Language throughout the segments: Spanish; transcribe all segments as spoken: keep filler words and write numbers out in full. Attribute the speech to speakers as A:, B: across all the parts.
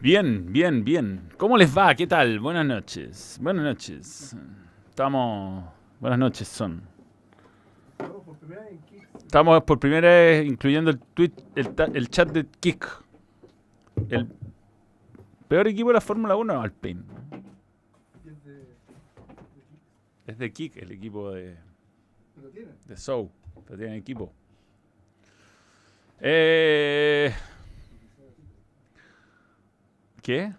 A: Bien, bien, bien. ¿Cómo les va? ¿Qué tal? Buenas noches. Buenas noches. Estamos... Buenas noches son.
B: Estamos por primera vez en Kicks.
A: Estamos por primera vez incluyendo el tweet, el, ta- el chat de Kik. El peor equipo de la Fórmula uno, Alpine.
B: Y es de, de Kicks.
A: Es de Kik, el equipo de,
B: ¿Lo tienen?
A: de Show. Pero tiene equipo. Eh, ¿Qué?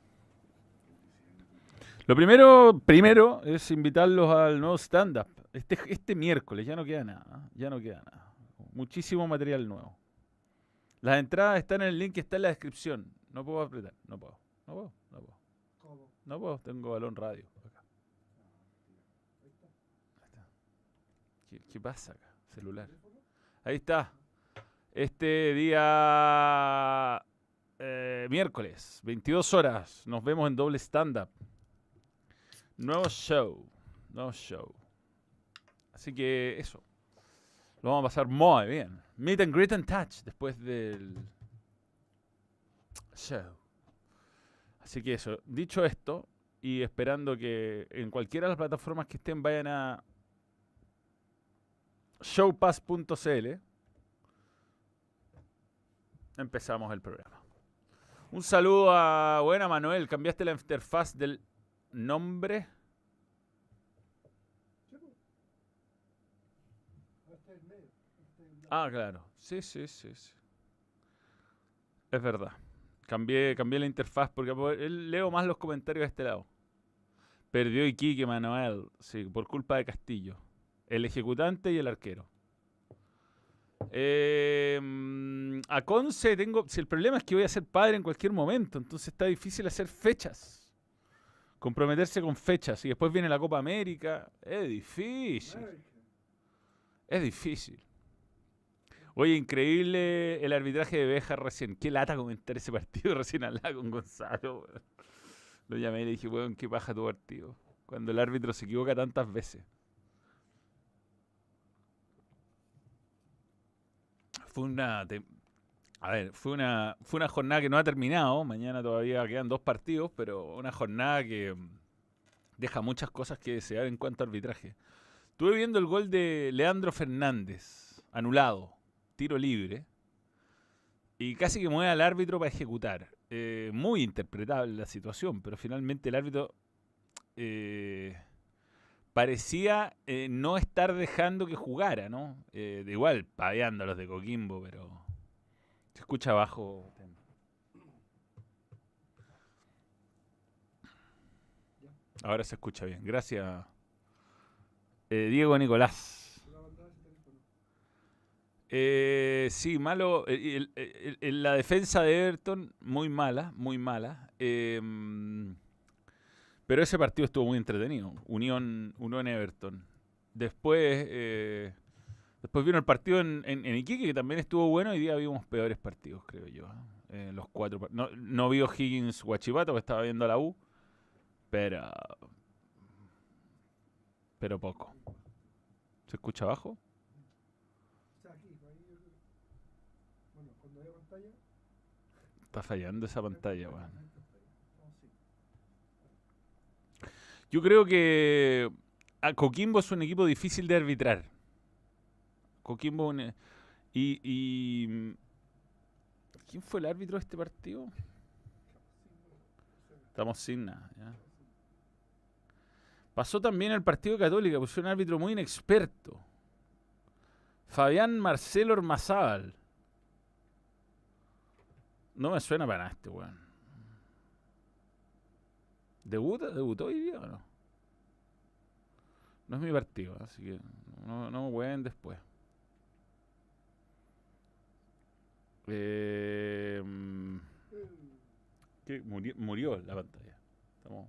A: Lo primero, primero es invitarlos al nuevo stand-up. Este, este miércoles ya no queda nada. ¿eh? Ya no queda nada. Muchísimo material nuevo. Las entradas están en el link que está en la descripción. No puedo apretar. No puedo. No puedo. No puedo.
B: ¿Cómo?
A: No puedo. Tengo balón radio. Acá.
B: Ahí está.
A: Ahí está. ¿Qué, qué pasa acá? Celular.
B: ¿Teléfono?
A: Ahí está. Este día eh, miércoles, veintidós horas. Nos vemos en doble stand-up. Nuevo show. Nuevo show. Así que eso. Lo vamos a pasar muy bien. Meet and greet and touch después del show. Así que eso. Dicho esto, y esperando que en cualquiera de las plataformas que estén vayan a showpass punto c l, empezamos el programa. Un saludo a buena Manuel. ¿Cambiaste la interfaz del nombre?
B: Sí, pues. Ahora está en medio. Está en blanco.
A: Ah, claro. Sí, sí, sí, sí. Es verdad. Cambié, cambié la interfaz porque por- él- leo más los comentarios de este lado. Perdió Iquique, Manuel. Sí, por culpa de Castillo. El ejecutante y el arquero. Eh, mm, a Conce tengo... Si el problema es que voy a ser padre en cualquier momento, entonces está difícil hacer fechas. Comprometerse con fechas. Y después viene la Copa América. Es difícil.
B: América.
A: Es difícil. Oye, increíble el arbitraje de Béjar recién. Qué lata comentar ese partido recién hablaba con Gonzalo. Weón. Lo llamé y le dije, weón, qué paja tu partido. Cuando el árbitro se equivoca tantas veces. Fue una... te- A ver, fue una, fue una jornada que no ha terminado. Mañana todavía quedan dos partidos, pero una jornada que mm, deja muchas cosas que desear en cuanto a arbitraje. Estuve viendo el gol de Leandro Fernández, anulado, tiro libre, y casi que mueve al árbitro para ejecutar. Eh, muy interpretable la situación, pero finalmente el árbitro eh, parecía eh, no estar dejando que jugara, ¿no? Eh, de igual, paveando a los de Coquimbo, pero se escucha abajo.
B: Ya.
A: Ahora se escucha bien. Gracias, eh, Diego Nicolás.
B: Te va a mandar ese teléfono.
A: Eh, sí, malo. eh, el- el- el- la defensa de Everton, muy mala, muy mala. Eh, pero ese partido estuvo muy entretenido. Unión, Unión Everton. Después, eh, después vino el partido en, en, en Iquique, que también estuvo bueno. Hoy día vimos peores partidos, creo yo. ¿eh? Eh, los cuatro. par- No, no vio Higgins Guachipato, que estaba viendo a la U, pero, pero poco. ¿Se escucha abajo?
B: O sea, aquí, ahí yo creo que- Bueno, cuando haya pantalla.
A: Está fallando esa
B: No hay
A: pantalla,
B: pantalla.
A: weón.
B: No hay pantalla. No, sí.
A: Yo creo que a Coquimbo es un equipo difícil de arbitrar. Coquimbo un- y, y ¿quién fue el árbitro de este partido? Estamos sin nada. ¿ya? Pasó también el partido Católica, puso un árbitro muy inexperto. Fabián Marcelo Ormazábal. No me suena para nada este weón. ¿Debuta? ¿Debutó hoy día o no? No es mi partido, así que no, no me hueven después. Eh, mm, ¿qué? Murió, murió la pantalla. Estamos...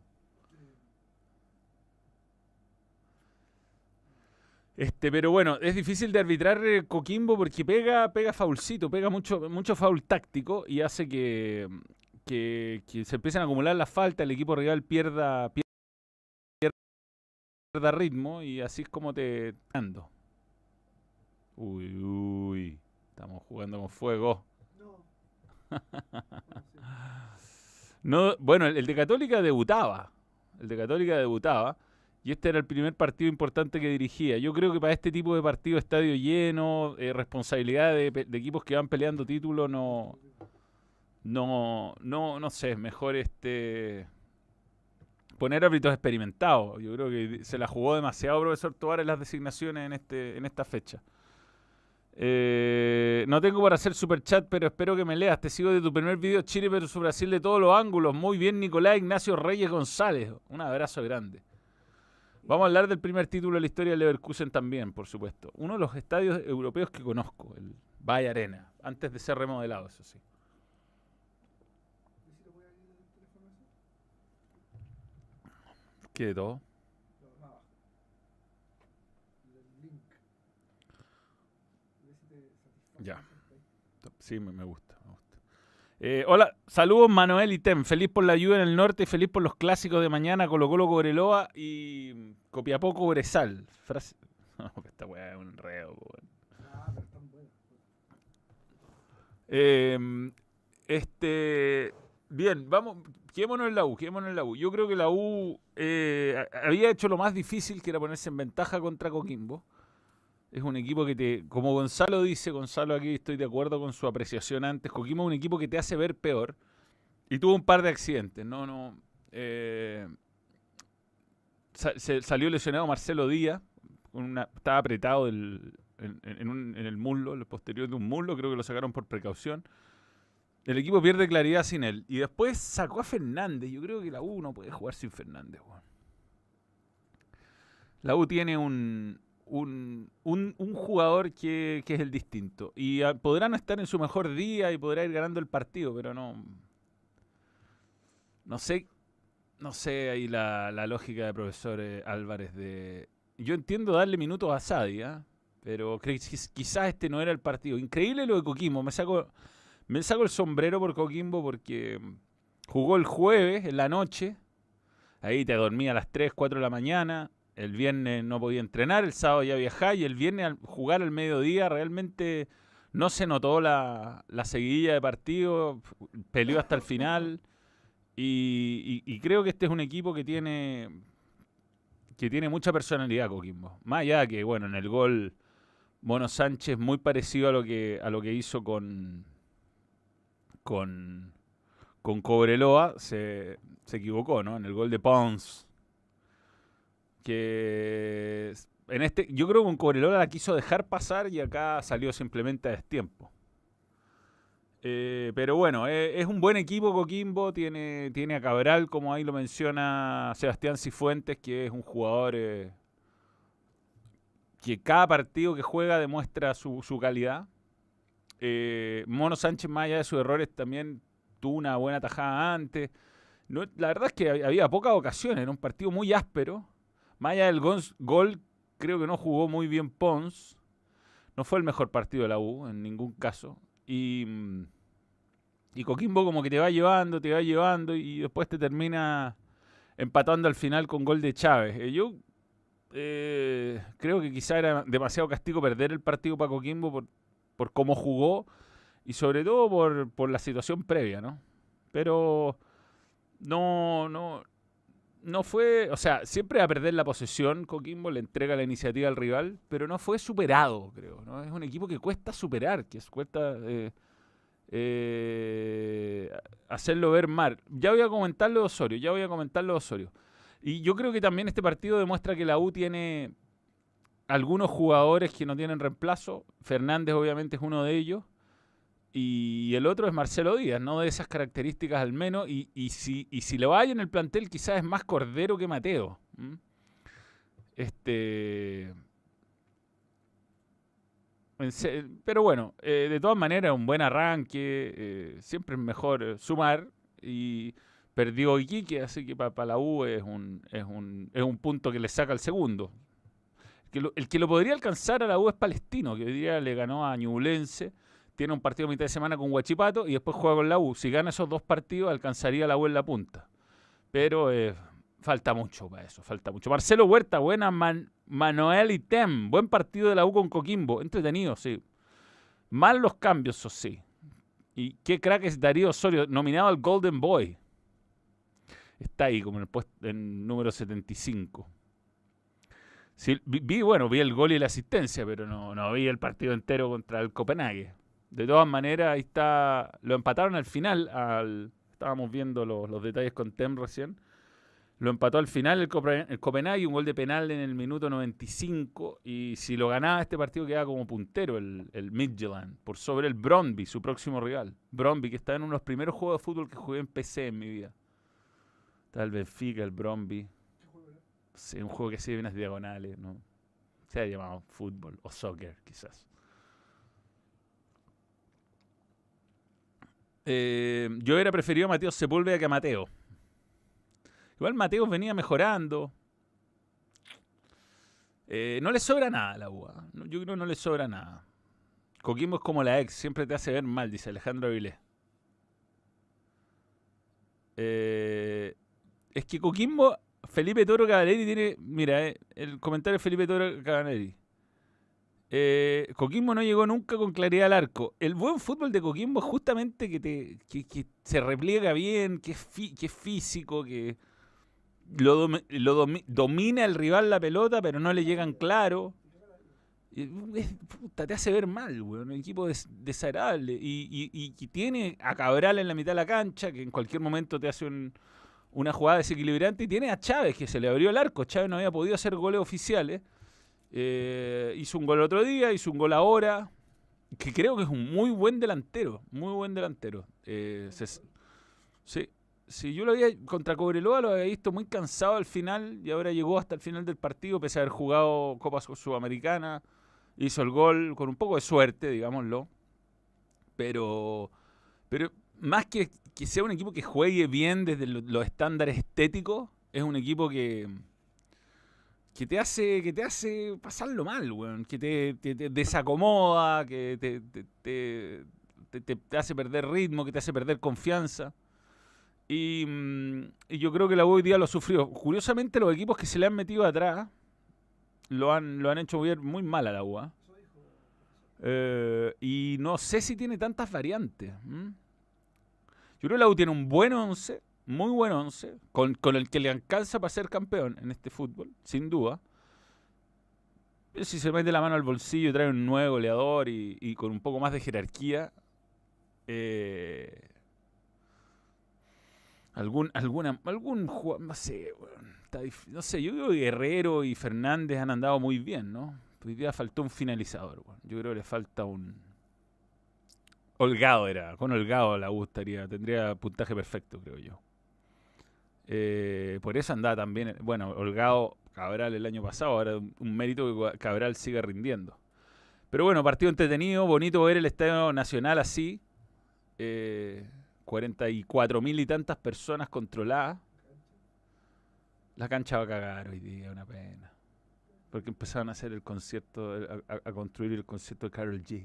A: Este, pero bueno, es difícil de arbitrar eh, Coquimbo porque pega, pega faulcito, pega mucho, mucho foul táctico y hace que, que, que se empiecen a acumular las faltas, el equipo rival pierda, pierda ritmo y así es como te ando. Uy, uy, estamos jugando con fuego.
B: No. Bueno, sí.
A: No, bueno, el, el de Católica debutaba. El de Católica debutaba. Y este era el primer partido importante que dirigía. Yo creo que para este tipo de partido, estadio lleno, eh, responsabilidad de, de equipos que van peleando títulos, no, no, no, no sé, mejor este poner árbitros experimentados. Yo creo que se la jugó demasiado profesor Tovar en las designaciones en este, en esta fecha. Eh, no tengo para hacer superchat, pero espero que me leas. Te sigo de tu primer video Chile versus Brasil de todos los ángulos. Muy bien, Nicolás Ignacio Reyes González. Un abrazo grande. Vamos a hablar del primer título de la historia del Leverkusen también, por supuesto. Uno de los estadios europeos que conozco, el Bayer Arena, antes de ser remodelado, eso sí. ¿Qué de todo? Ya. Sí, me, me gusta. Me gusta. Eh, hola, saludos Manuel y Tem. Feliz por la lluvia en el norte y feliz por los clásicos de mañana, Colo Colo Cobreloa y Copiapó Cobresal. Frase... No, esta weá es un enredo, weón. Eh, este... Bien, vamos, quedémonos en la U, quedémonos en la U. Yo creo que la U eh, había hecho lo más difícil, que era ponerse en ventaja contra Coquimbo. Es un equipo que te, como Gonzalo dice, Gonzalo aquí estoy de acuerdo con su apreciación antes, Coquimbo es un equipo que te hace ver peor y tuvo un par de accidentes, no, no, eh, sa se salió lesionado Marcelo Díaz, una, estaba apretado el, en, en, un, en el muslo, el posterior de un muslo, creo que lo sacaron por precaución. El equipo pierde claridad sin él y después sacó a Fernández. Yo creo que la U no puede jugar sin Fernández, bueno. La U tiene un Un, un, un jugador que, que es el distinto. Y a, podrá no estar en su mejor día y podrá ir ganando el partido, pero no. No sé. No sé ahí la, la lógica de profesor eh, Álvarez de. Yo entiendo darle minutos a Sadia, ¿eh? Pero quizás este no era el partido. Increíble lo de Coquimbo. Me saco, me saco el sombrero por Coquimbo porque jugó el jueves en la noche. Ahí te dormía a las tres, cuatro de la mañana. El viernes no podía entrenar, el sábado ya viajaba y el viernes al jugar al mediodía realmente no se notó la, la seguidilla de partido, peleó hasta el final y, y, y creo que este es un equipo que tiene que tiene mucha personalidad, Coquimbo. Más allá de que, bueno, en el gol Mono Sánchez muy parecido a lo que, a lo que hizo con, con, con Cobreloa, se, se equivocó, ¿no? En el gol de Pons. Que en este, yo creo que con Cobreloa la quiso dejar pasar y acá salió simplemente a destiempo. Eh, pero bueno, eh, es un buen equipo Coquimbo, tiene, tiene a Cabral, como ahí lo menciona Sebastián Cifuentes, que es un jugador eh, que cada partido que juega demuestra su, su calidad. Eh, Mono Sánchez, más allá de sus errores, también tuvo una buena tajada antes. No, la verdad es que había pocas ocasiones, era un partido muy áspero. Más allá del gol, creo que no jugó muy bien Pons. No fue el mejor partido de la U, en ningún caso. Y, y Coquimbo como que te va llevando, te va llevando y después te termina empatando al final con gol de Chávez. Eh, yo eh, creo que quizá era demasiado castigo perder el partido para Coquimbo por, por cómo jugó y sobre todo por, por la situación previa, ¿no? Pero no, no... No fue, o sea, siempre va a perder la posesión, Coquimbo le entrega la iniciativa al rival, pero no fue superado, creo, ¿no? Es un equipo que cuesta superar, que cuesta eh, eh, hacerlo ver mal. Ya voy a comentarlo de Osorio, ya voy a comentarlo de Osorio. Y yo creo que también este partido demuestra que la U tiene algunos jugadores que no tienen reemplazo. Fernández obviamente es uno de ellos. Y el otro es Marcelo Díaz, no de esas características al menos. Y, y, si, y si lo hay en el plantel, quizás es más Cordero que Mateo. ¿Mm? Este. Pero bueno, eh, de todas maneras, un buen arranque. Eh, siempre es mejor eh, sumar. Y perdió Iquique, así que para pa la U es un, es, un, es un punto que le saca al segundo. El que, lo, el que lo podría alcanzar a la U es Palestino, que hoy día le ganó a Ñublense. Tiene un partido a mitad de semana con Huachipato y después juega con la U. Si gana esos dos partidos, alcanzaría a la U en la punta. Pero eh, falta mucho para eso, falta mucho. Marcelo Huerta, buena. Man, Manuel y Tem, buen partido de la U con Coquimbo. Entretenido, sí. Mal los cambios, eso sí. Y qué crack es Darío Osorio, nominado al Golden Boy. está ahí como en el puesto en número setenta y cinco. Sí, vi, vi, bueno, vi el gol y la asistencia, pero no, no vi el partido entero contra el Copenhague. De todas maneras, ahí está, lo empataron al final, al, estábamos viendo los, los detalles con Tem recién. Lo empató al final el, Copen el Copenhague, un gol de penal en el minuto noventa y cinco. Y si lo ganaba este partido quedaba como puntero el, el Midtjylland, por sobre el Brøndby, su próximo rival. Brøndby, que está en uno de los primeros juegos de fútbol que jugué en P C en mi vida. Está el Benfica, el Brøndby. Sí, un juego que sigue unas diagonales, ¿no? Se ha llamado fútbol o soccer, quizás. Eh, yo hubiera preferido a Mateo Sepúlveda que a Mateo. Igual Mateo venía mejorando. Eh, no le sobra nada a la U A. No, yo creo que no le sobra nada. Coquimbo es como la ex, siempre te hace ver mal, dice Alejandro Avilés. Eh, es que Coquimbo, Felipe Toro Cavaleri tiene... Mira, eh, el comentario de Felipe Toro Cavaleri. Eh, Coquimbo no llegó nunca con claridad al arco. El buen fútbol de Coquimbo es justamente que, te, que, que se repliega bien, que es, fi, que es físico, que... Lo, domi lo domi domina el rival la pelota, pero no le llegan claro. Es, puta, te hace ver mal, güey. Un equipo des desagradable. Y, y, y, y tiene a Cabral en la mitad de la cancha, que en cualquier momento te hace un, una jugada desequilibrante. Y tiene a Chávez, que se le abrió el arco. Chávez no había podido hacer goles oficiales. Eh, hizo un gol el otro día, hizo un gol ahora. Que creo que es un muy buen delantero. Muy buen delantero. Eh, se, sí. Sí, yo lo había contra Cobreloa, lo había visto muy cansado al final y ahora llegó hasta el final del partido, pese a haber jugado Copa Sudamericana, hizo el gol con un poco de suerte, digámoslo, pero, pero más que, que sea un equipo que juegue bien desde lo, los estándares estéticos, es un equipo que, que te hace que te hace pasarlo mal, weón, que te, te, te desacomoda, que te, te, te, te, te hace perder ritmo, que te hace perder confianza. Y, y yo creo que la U hoy día lo sufrió. Curiosamente, los equipos que se le han metido atrás lo han, lo han hecho ver muy mal a la U. ¿eh? Eh, y no sé si tiene tantas variantes. ¿m? Yo creo que la U tiene un buen once, muy buen once, con, con el que le alcanza para ser campeón en este fútbol, sin duda. Pero si se mete la mano al bolsillo y trae un nuevo goleador y, y con un poco más de jerarquía, eh... Algún, alguna, algún jugador, no sé, bueno, está no sé, yo creo que Guerrero y Fernández han andado muy bien, ¿no? Hoy día faltó un finalizador, bueno. Yo creo que le falta un... Holgado era, con Holgado la gustaría, tendría puntaje perfecto, creo yo. Eh, por eso andaba también, bueno, Holgado, Cabral el año pasado, ahora un, un mérito que Cabral siga rindiendo. Pero bueno, partido entretenido, bonito ver el Estadio Nacional así. Eh... cuarenta y cuatro mil y tantas personas controladas. La cancha va a cagar hoy día, una pena. Porque empezaron a hacer el concierto, a, a, a construir el concierto de Karol G.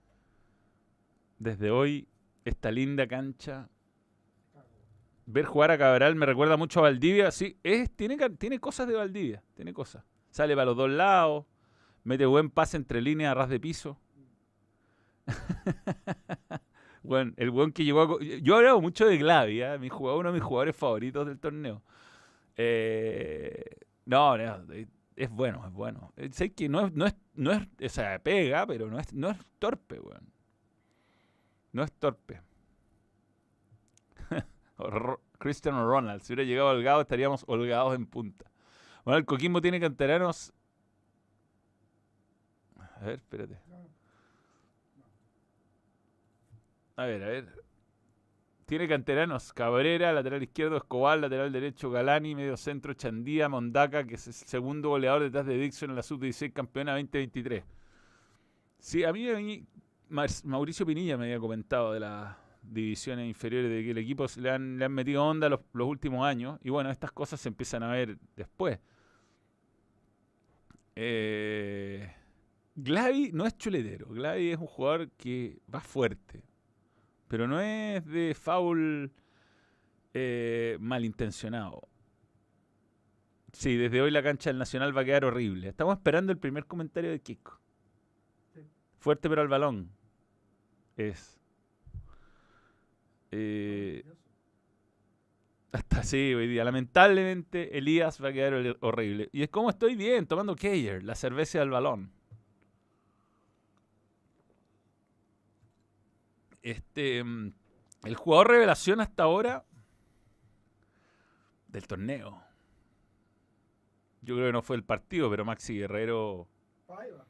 A: Desde hoy, esta linda cancha. Ver jugar a Cabral me recuerda mucho a Valdivia. Sí, es, tiene, tiene cosas de Valdivia, tiene cosas. Sale para los dos lados, mete buen pase entre líneas a ras de piso. Bueno, el buen que llegó a... Yo he hablado mucho de Glavi, ¿eh? Mi jugador, uno de mis jugadores favoritos del torneo. Eh, no, no, es bueno, es bueno. Sé que no es, no es, no es, o sea, pega, pero no es, no es torpe, weón. No es torpe. Cristiano Ronaldo, si hubiera llegado holgado, estaríamos holgados en punta. Bueno, el Coquimbo tiene canteranos... A ver, espérate. A ver, a ver. Tiene canteranos Cabrera, lateral izquierdo Escobar, lateral derecho Galani, medio centro Chandía, Mondaca, que es el segundo goleador detrás de Dixon en la sub dieciséis campeona veinte veintitrés. Sí, a mí, a mí Mauricio Pinilla me había comentado de las divisiones inferiores, de que el equipo le han, le han metido onda los, los últimos años. Y bueno, estas cosas se empiezan a ver después. Eh, Glavi no es chuletero. Glavi es un jugador que va fuerte. Pero no es de foul eh, malintencionado. Sí, desde hoy la cancha del Nacional va a quedar horrible. Estamos esperando el primer comentario de Kiko. Sí. Fuerte pero al balón. Es. Eh, Hasta sí, hoy día. Lamentablemente, Elías va a quedar hor- horrible. Y es como estoy bien, tomando Keyer, la cerveza del balón. Este, mm, el jugador revelación hasta ahora del torneo. Yo creo que no fue el partido, pero Maxi Guerrero.
B: Paiva.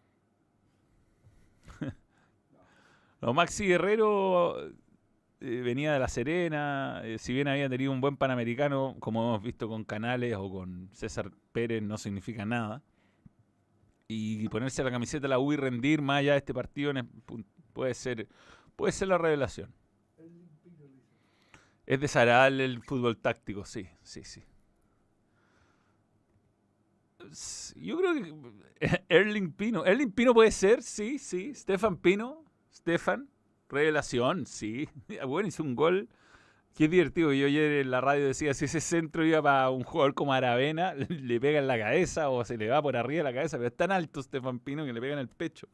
A: No, Maxi Guerrero eh, venía de La Serena. Eh, si bien había tenido un buen panamericano, como hemos visto con Canales o con César Pérez, no significa nada. Y ponerse la camiseta de la U y rendir más allá de este partido en el- pu- puede ser, puede ser la revelación.
B: El limpito le dice.
A: Es desagradable el fútbol táctico, sí, sí, sí. S- Yo creo que Erling Pino. Erling Pino puede ser, sí, sí. Stefan Pino. Stefan. Revelación, sí. Bueno, hizo un gol. Qué divertido. Yo ayer en la radio decía, si ese centro iba para un jugador como Aravena, le pega en la cabeza o se le va por arriba de la cabeza, pero es tan alto Stefan Pino que le pega en el pecho.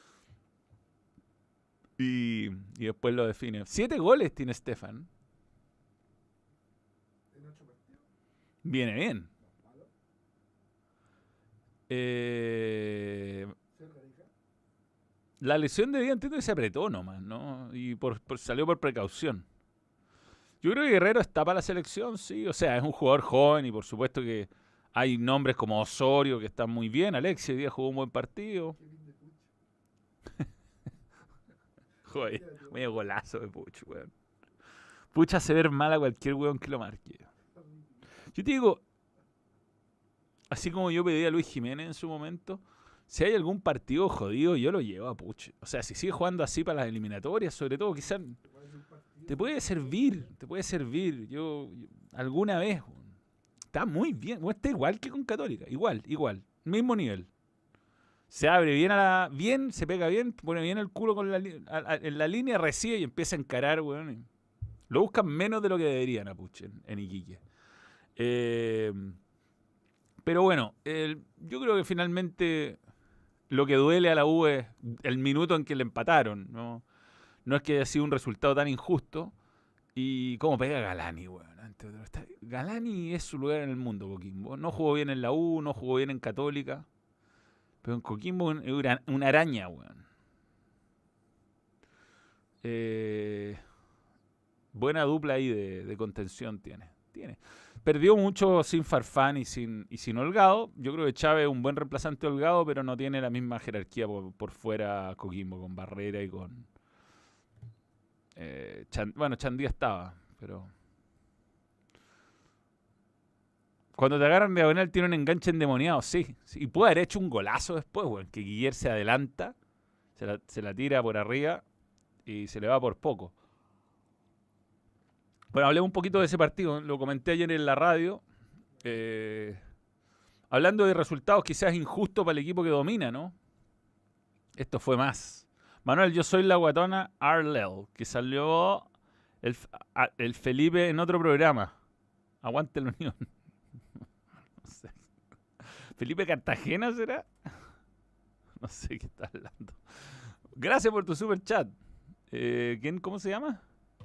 A: Y, y después lo define. Siete goles tiene Stefan.
B: En ocho partidos.
A: Viene bien.
B: Malo.
A: Eh,
B: Cerca, hija.
A: la lesión de día entiendo que se apretó nomás, ¿no? Y por, por- salió por precaución. Yo creo que Guerrero está para la selección, sí. O sea, es un jugador joven y por supuesto que hay nombres como Osorio que están muy bien. Alexis hoy día jugó un buen partido.
B: Qué bien de pucho.
A: Joder, medio golazo de Pucho, weón. Pucha hace ver mal a cualquier weón que lo marque. Yo te digo, así como yo pedí a Luis Jiménez en su momento, si hay algún partido jodido, yo lo llevo a Puch. O sea, si sigue jugando así para las eliminatorias, sobre todo, quizás
B: Te parece un partido.
A: te puede servir, te puede servir. Yo, yo- alguna vez, weón. Está muy bien, weón, está igual que con Católica, igual, igual, mismo nivel. Se abre bien a la, bien, se pega bien, pone bien el culo con la, li- a- a- en la línea, recibe y empieza a encarar, weón. y Lo buscan menos de lo que deberían a Puch en, en Iquique. Eh, pero bueno, el- yo creo que finalmente lo que duele a la U es el minuto en que le empataron. No, no es que haya sido un resultado tan injusto. Y cómo pega Galani, weón. ante otro. Está- Galani es su lugar en el mundo, Coquimbo. No jugó bien en la U, no jugó bien en Católica. Pero en Coquimbo es una, una araña, weón. Eh, buena dupla ahí de, de contención tiene. Tiene. Perdió mucho sin Farfán y sin, y sin Holgado. Yo creo que Chávez es un buen reemplazante de Holgado, pero no tiene la misma jerarquía por, por fuera Coquimbo, con Barrera y con... eh, Chan- bueno, Chandía estaba, pero... Cuando te agarran diagonal tiene un enganche endemoniado, sí, sí. Y puede haber hecho un golazo después, weón. Que Guiller se adelanta, se la, se la tira por arriba y se le va por poco. Bueno, hablemos un poquito de ese partido. Lo comenté ayer en la radio. Eh, hablando de resultados quizás injustos para el equipo que domina, ¿no? Esto fue más. Manuel, yo soy la guatona Arlel, que salió el, a- el Felipe en otro programa. Aguante la unión. No sé. ¿Felipe Cartagena será? No sé qué está hablando. Gracias por tu super chat. Eh, ¿quién, ¿Cómo se llama?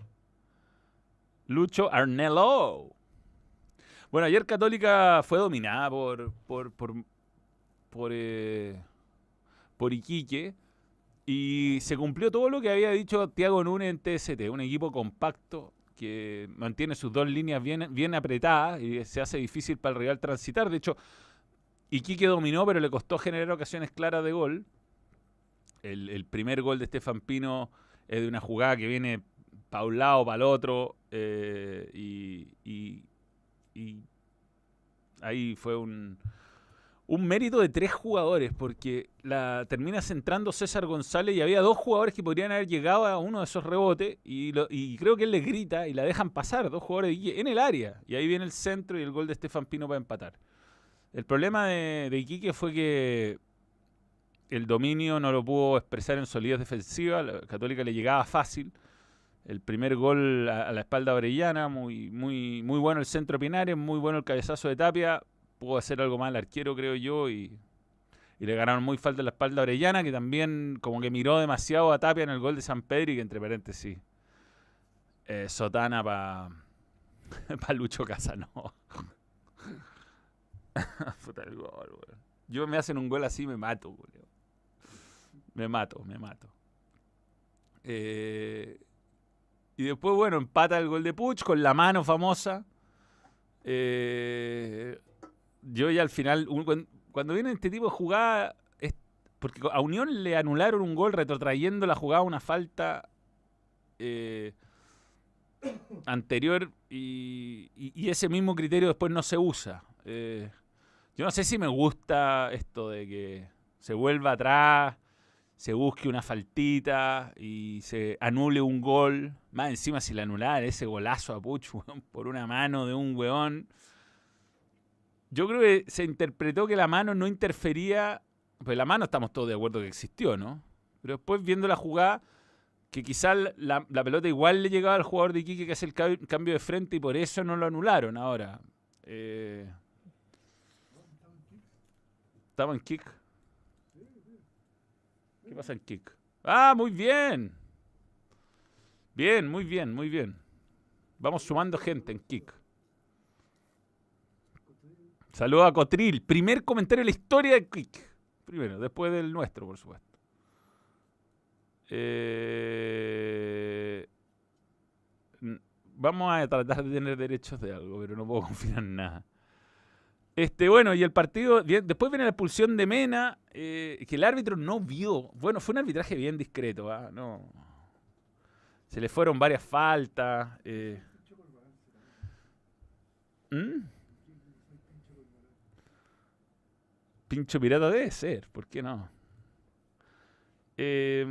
A: Lucho Arnelo. Bueno, ayer Católica fue dominada por por por por, eh, por Iquique y se cumplió todo lo que había dicho Thiago Núñez en T S T, un equipo compacto que mantiene sus dos líneas bien, bien apretadas y se hace difícil para el rival transitar. De hecho, Iquique dominó, pero le costó generar ocasiones claras de gol. El, el primer gol de Stefan Pino es de una jugada que viene para un lado, para el otro, eh, y, y- y ahí fue un, un mérito de tres jugadores, porque la termina centrando César González y había dos jugadores que podrían haber llegado a uno de esos rebotes, y, lo- y creo que él les grita y la dejan pasar, dos jugadores de Iquique, en el área, y ahí viene el centro y el gol de Stefan Pino para empatar. El problema de, de Iquique fue que el dominio no lo pudo expresar en solidez defensiva. La Católica le llegaba fácil. El primer gol a, a la espalda de Orellana, muy, muy, muy bueno el centro de Pinares, muy bueno el cabezazo de Tapia. Pudo hacer algo más el arquero, creo yo, y, y le ganaron muy falta en la espalda a Orellana, que también como que miró demasiado a Tapia en el gol de San Pedro y que entre paréntesis, eh, sotana para Palucho Casanova. Puta el gol, weón. Yo me hacen un gol así, me mato, weón. Me mato, me mato. Eh, y después, bueno, empata el gol de Puch con la mano famosa. Eh, yo ya al final, un, cuando, cuando viene este tipo de jugada, es, porque a Unión le anularon un gol retrotrayendo la jugada a una falta eh, anterior y, y, y ese mismo criterio después no se usa. Eh, yo no sé si me gusta esto de que se vuelva atrás, se busque una faltita y se anule un gol. Más encima si le anular ese golazo a Puch, weón, por una mano de un weón. Yo creo que se interpretó que la mano no interfería. Pues la mano estamos todos de acuerdo que existió, ¿no? Pero después viendo la jugada, que quizás la, la pelota igual le llegaba al jugador de Iquique que hace el cambio de frente y por eso no lo anularon ahora. Eh, ¿Estaba en kick? ¿Qué pasa en kick? ¡Ah, muy bien! Bien, muy bien, muy bien. Vamos sumando gente en kick. Saludos a Cotril. Primer comentario de la historia de kick. Primero, después del nuestro, por supuesto. Eh... Vamos a tratar de tener derechos de algo, pero no puedo confiar en nada. Este, bueno, y el partido, después viene la expulsión de Mena, eh, que el árbitro no vio. Bueno, fue un arbitraje bien discreto, ¿eh? No. Se le fueron varias faltas. Eh. ¿Mm? Pincho pirata debe ser, ¿por qué no? Eh,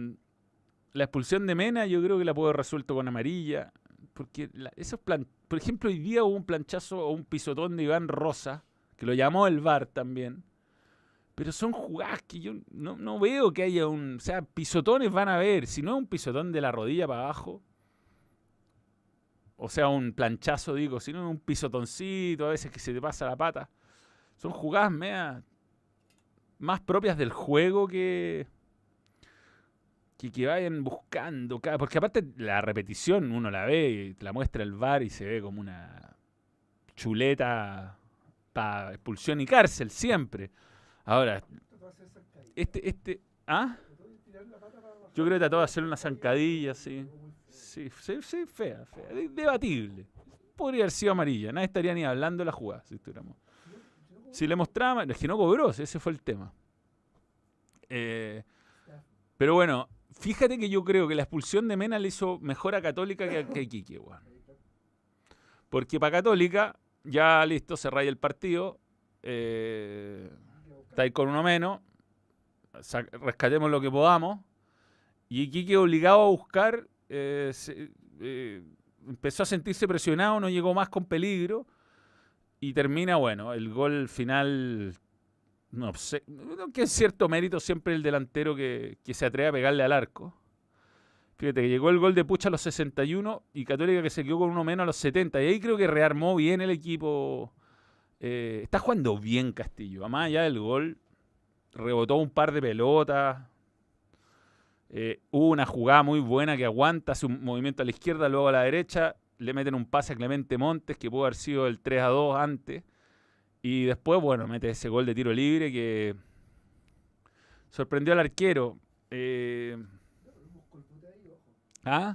A: la expulsión de Mena yo creo que la puedo haber resuelto con amarilla. Porque la, esos plan, por ejemplo, hoy día hubo un planchazo o un pisotón de Iván Rosa, que lo llamó el V A R también. Pero son jugadas que yo no, no veo que haya un... O sea, pisotones van a haber. Si no es un pisotón de la rodilla para abajo, o sea, un planchazo, digo, si no es un pisotoncito, a veces que se te pasa la pata. Son jugadas media más propias del juego que... Que, que vayan buscando, porque aparte la repetición uno la ve y te la muestra el V A R y se ve como una chuleta para expulsión y cárcel siempre. Ahora, este, este, ¿ah? Yo creo que trató de hacer una zancadilla, sí. Sí, sí, sí, fea, fea, debatible. Podría haber sido amarilla, nadie estaría ni hablando de la jugada, si estuviéramos. Si le mostraba, es que no cobró, ese fue el tema. Eh, pero bueno, fíjate que yo creo que la expulsión de Mena le hizo mejor a Católica que a, que a Iquique, weón. Porque para Católica, ya listo, se raya el partido. Eh, está ahí con uno menos. Rescatemos lo que podamos. Y Iquique obligado a buscar, eh, se, eh, empezó a sentirse presionado, no llegó más con peligro. Y termina, bueno, el gol final... No sé, que es cierto mérito siempre el delantero que, que se atreve a pegarle al arco. Fíjate que llegó el gol de Pucha a los sesenta y uno y Católica que se quedó con uno menos a los setenta. Y ahí creo que rearmó bien el equipo. Eh, está jugando bien Castillo. Además allá del gol, rebotó un par de pelotas. Eh, hubo una jugada muy buena que aguanta, hace un movimiento a la izquierda, luego a la derecha. Le meten un pase a Clemente Montes que pudo haber sido el tres a dos antes. Y después, bueno, mete ese gol de tiro libre que sorprendió al arquero. Eh... ¿Ah?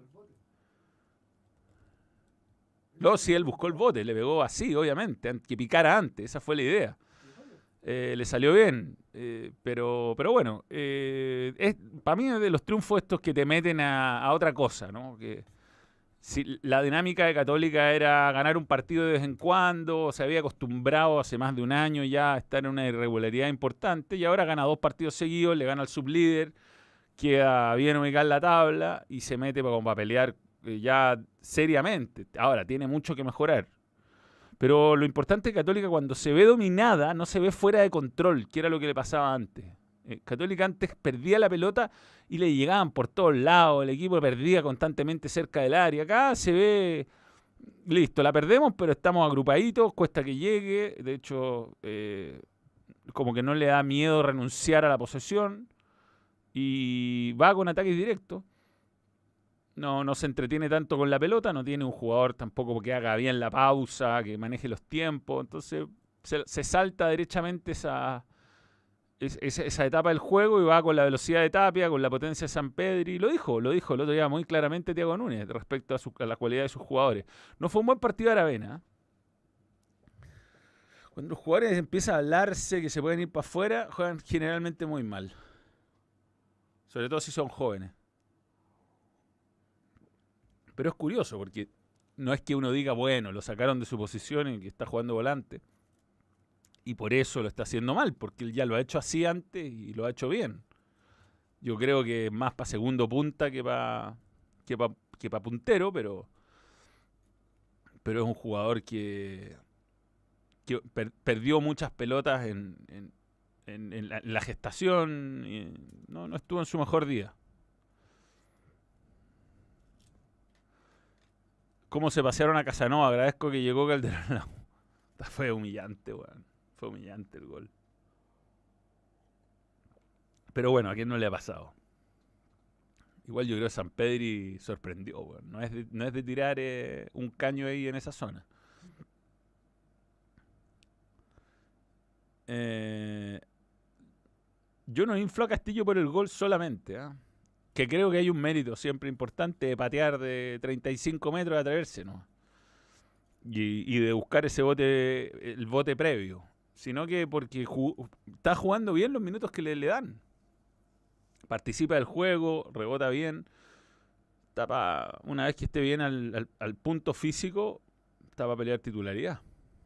A: No, sí, él buscó el bote, le pegó así, obviamente, que picara antes, esa fue la idea. Eh, le salió bien, eh, pero, pero bueno, eh, es, para mí es de los triunfos estos que te meten a, a otra cosa, ¿no? Que... Si la dinámica de Católica era ganar un partido de vez en cuando, se había acostumbrado hace más de un año ya a estar en una irregularidad importante y ahora gana dos partidos seguidos, le gana al sublíder, queda bien ubicado en la tabla y se mete para, para pelear ya seriamente. Ahora, tiene mucho que mejorar. Pero lo importante de Católica cuando se ve dominada no se ve fuera de control, que era lo que le pasaba antes. Eh, Católica antes perdía la pelota y le llegaban por todos lados, el equipo perdía constantemente cerca del área. Acá se ve, listo, la perdemos, pero estamos agrupaditos, cuesta que llegue. De hecho, eh, como que no le da miedo renunciar a la posesión y va con ataques directos. no, no se entretiene tanto con la pelota, no tiene un jugador tampoco que haga bien la pausa, que maneje los tiempos, entonces se, se salta derechamente esa, es- esa, esa etapa del juego y va con la velocidad de Tapia, con la potencia de Sampedri. Lo dijo, lo dijo el otro día muy claramente Thiago Núñez respecto a, su- a la cualidad de sus jugadores. No fue un buen partido de Aravena. Cuando los jugadores empiezan a hablarse, que se pueden ir para afuera, juegan generalmente muy mal. Sobre todo si son jóvenes. Pero es curioso, porque no es que uno diga, bueno, lo sacaron de su posición y que está jugando volante. Y por eso lo está haciendo mal, porque él ya lo ha hecho así antes y lo ha hecho bien. Yo creo que más para segundo punta que para que pa, que pa puntero, pero, pero es un jugador que, que per, perdió muchas pelotas en, en, en, en, la, en la gestación. Y no, no estuvo en su mejor día. ¿Cómo se pasearon a Casanova? Agradezco que llegó Calderón. Fue humillante, weón. Fue humillante el gol. Pero bueno, ¿a quién no le ha pasado? Igual yo creo que Sampedri sorprendió, weón. No es de, no es de tirar eh, un caño ahí en esa zona. Eh, yo no inflo a Castillo por el gol solamente, ¿eh? Que creo que hay un mérito siempre importante de patear de treinta y cinco metros y atreverse, ¿no? Y, y de buscar ese bote, el bote previo. Sino que porque ju está jugando bien los minutos que le, le dan. Participa del juego, rebota bien. Está pa, una vez que esté bien al, al, al punto físico, está para pelear titularidad.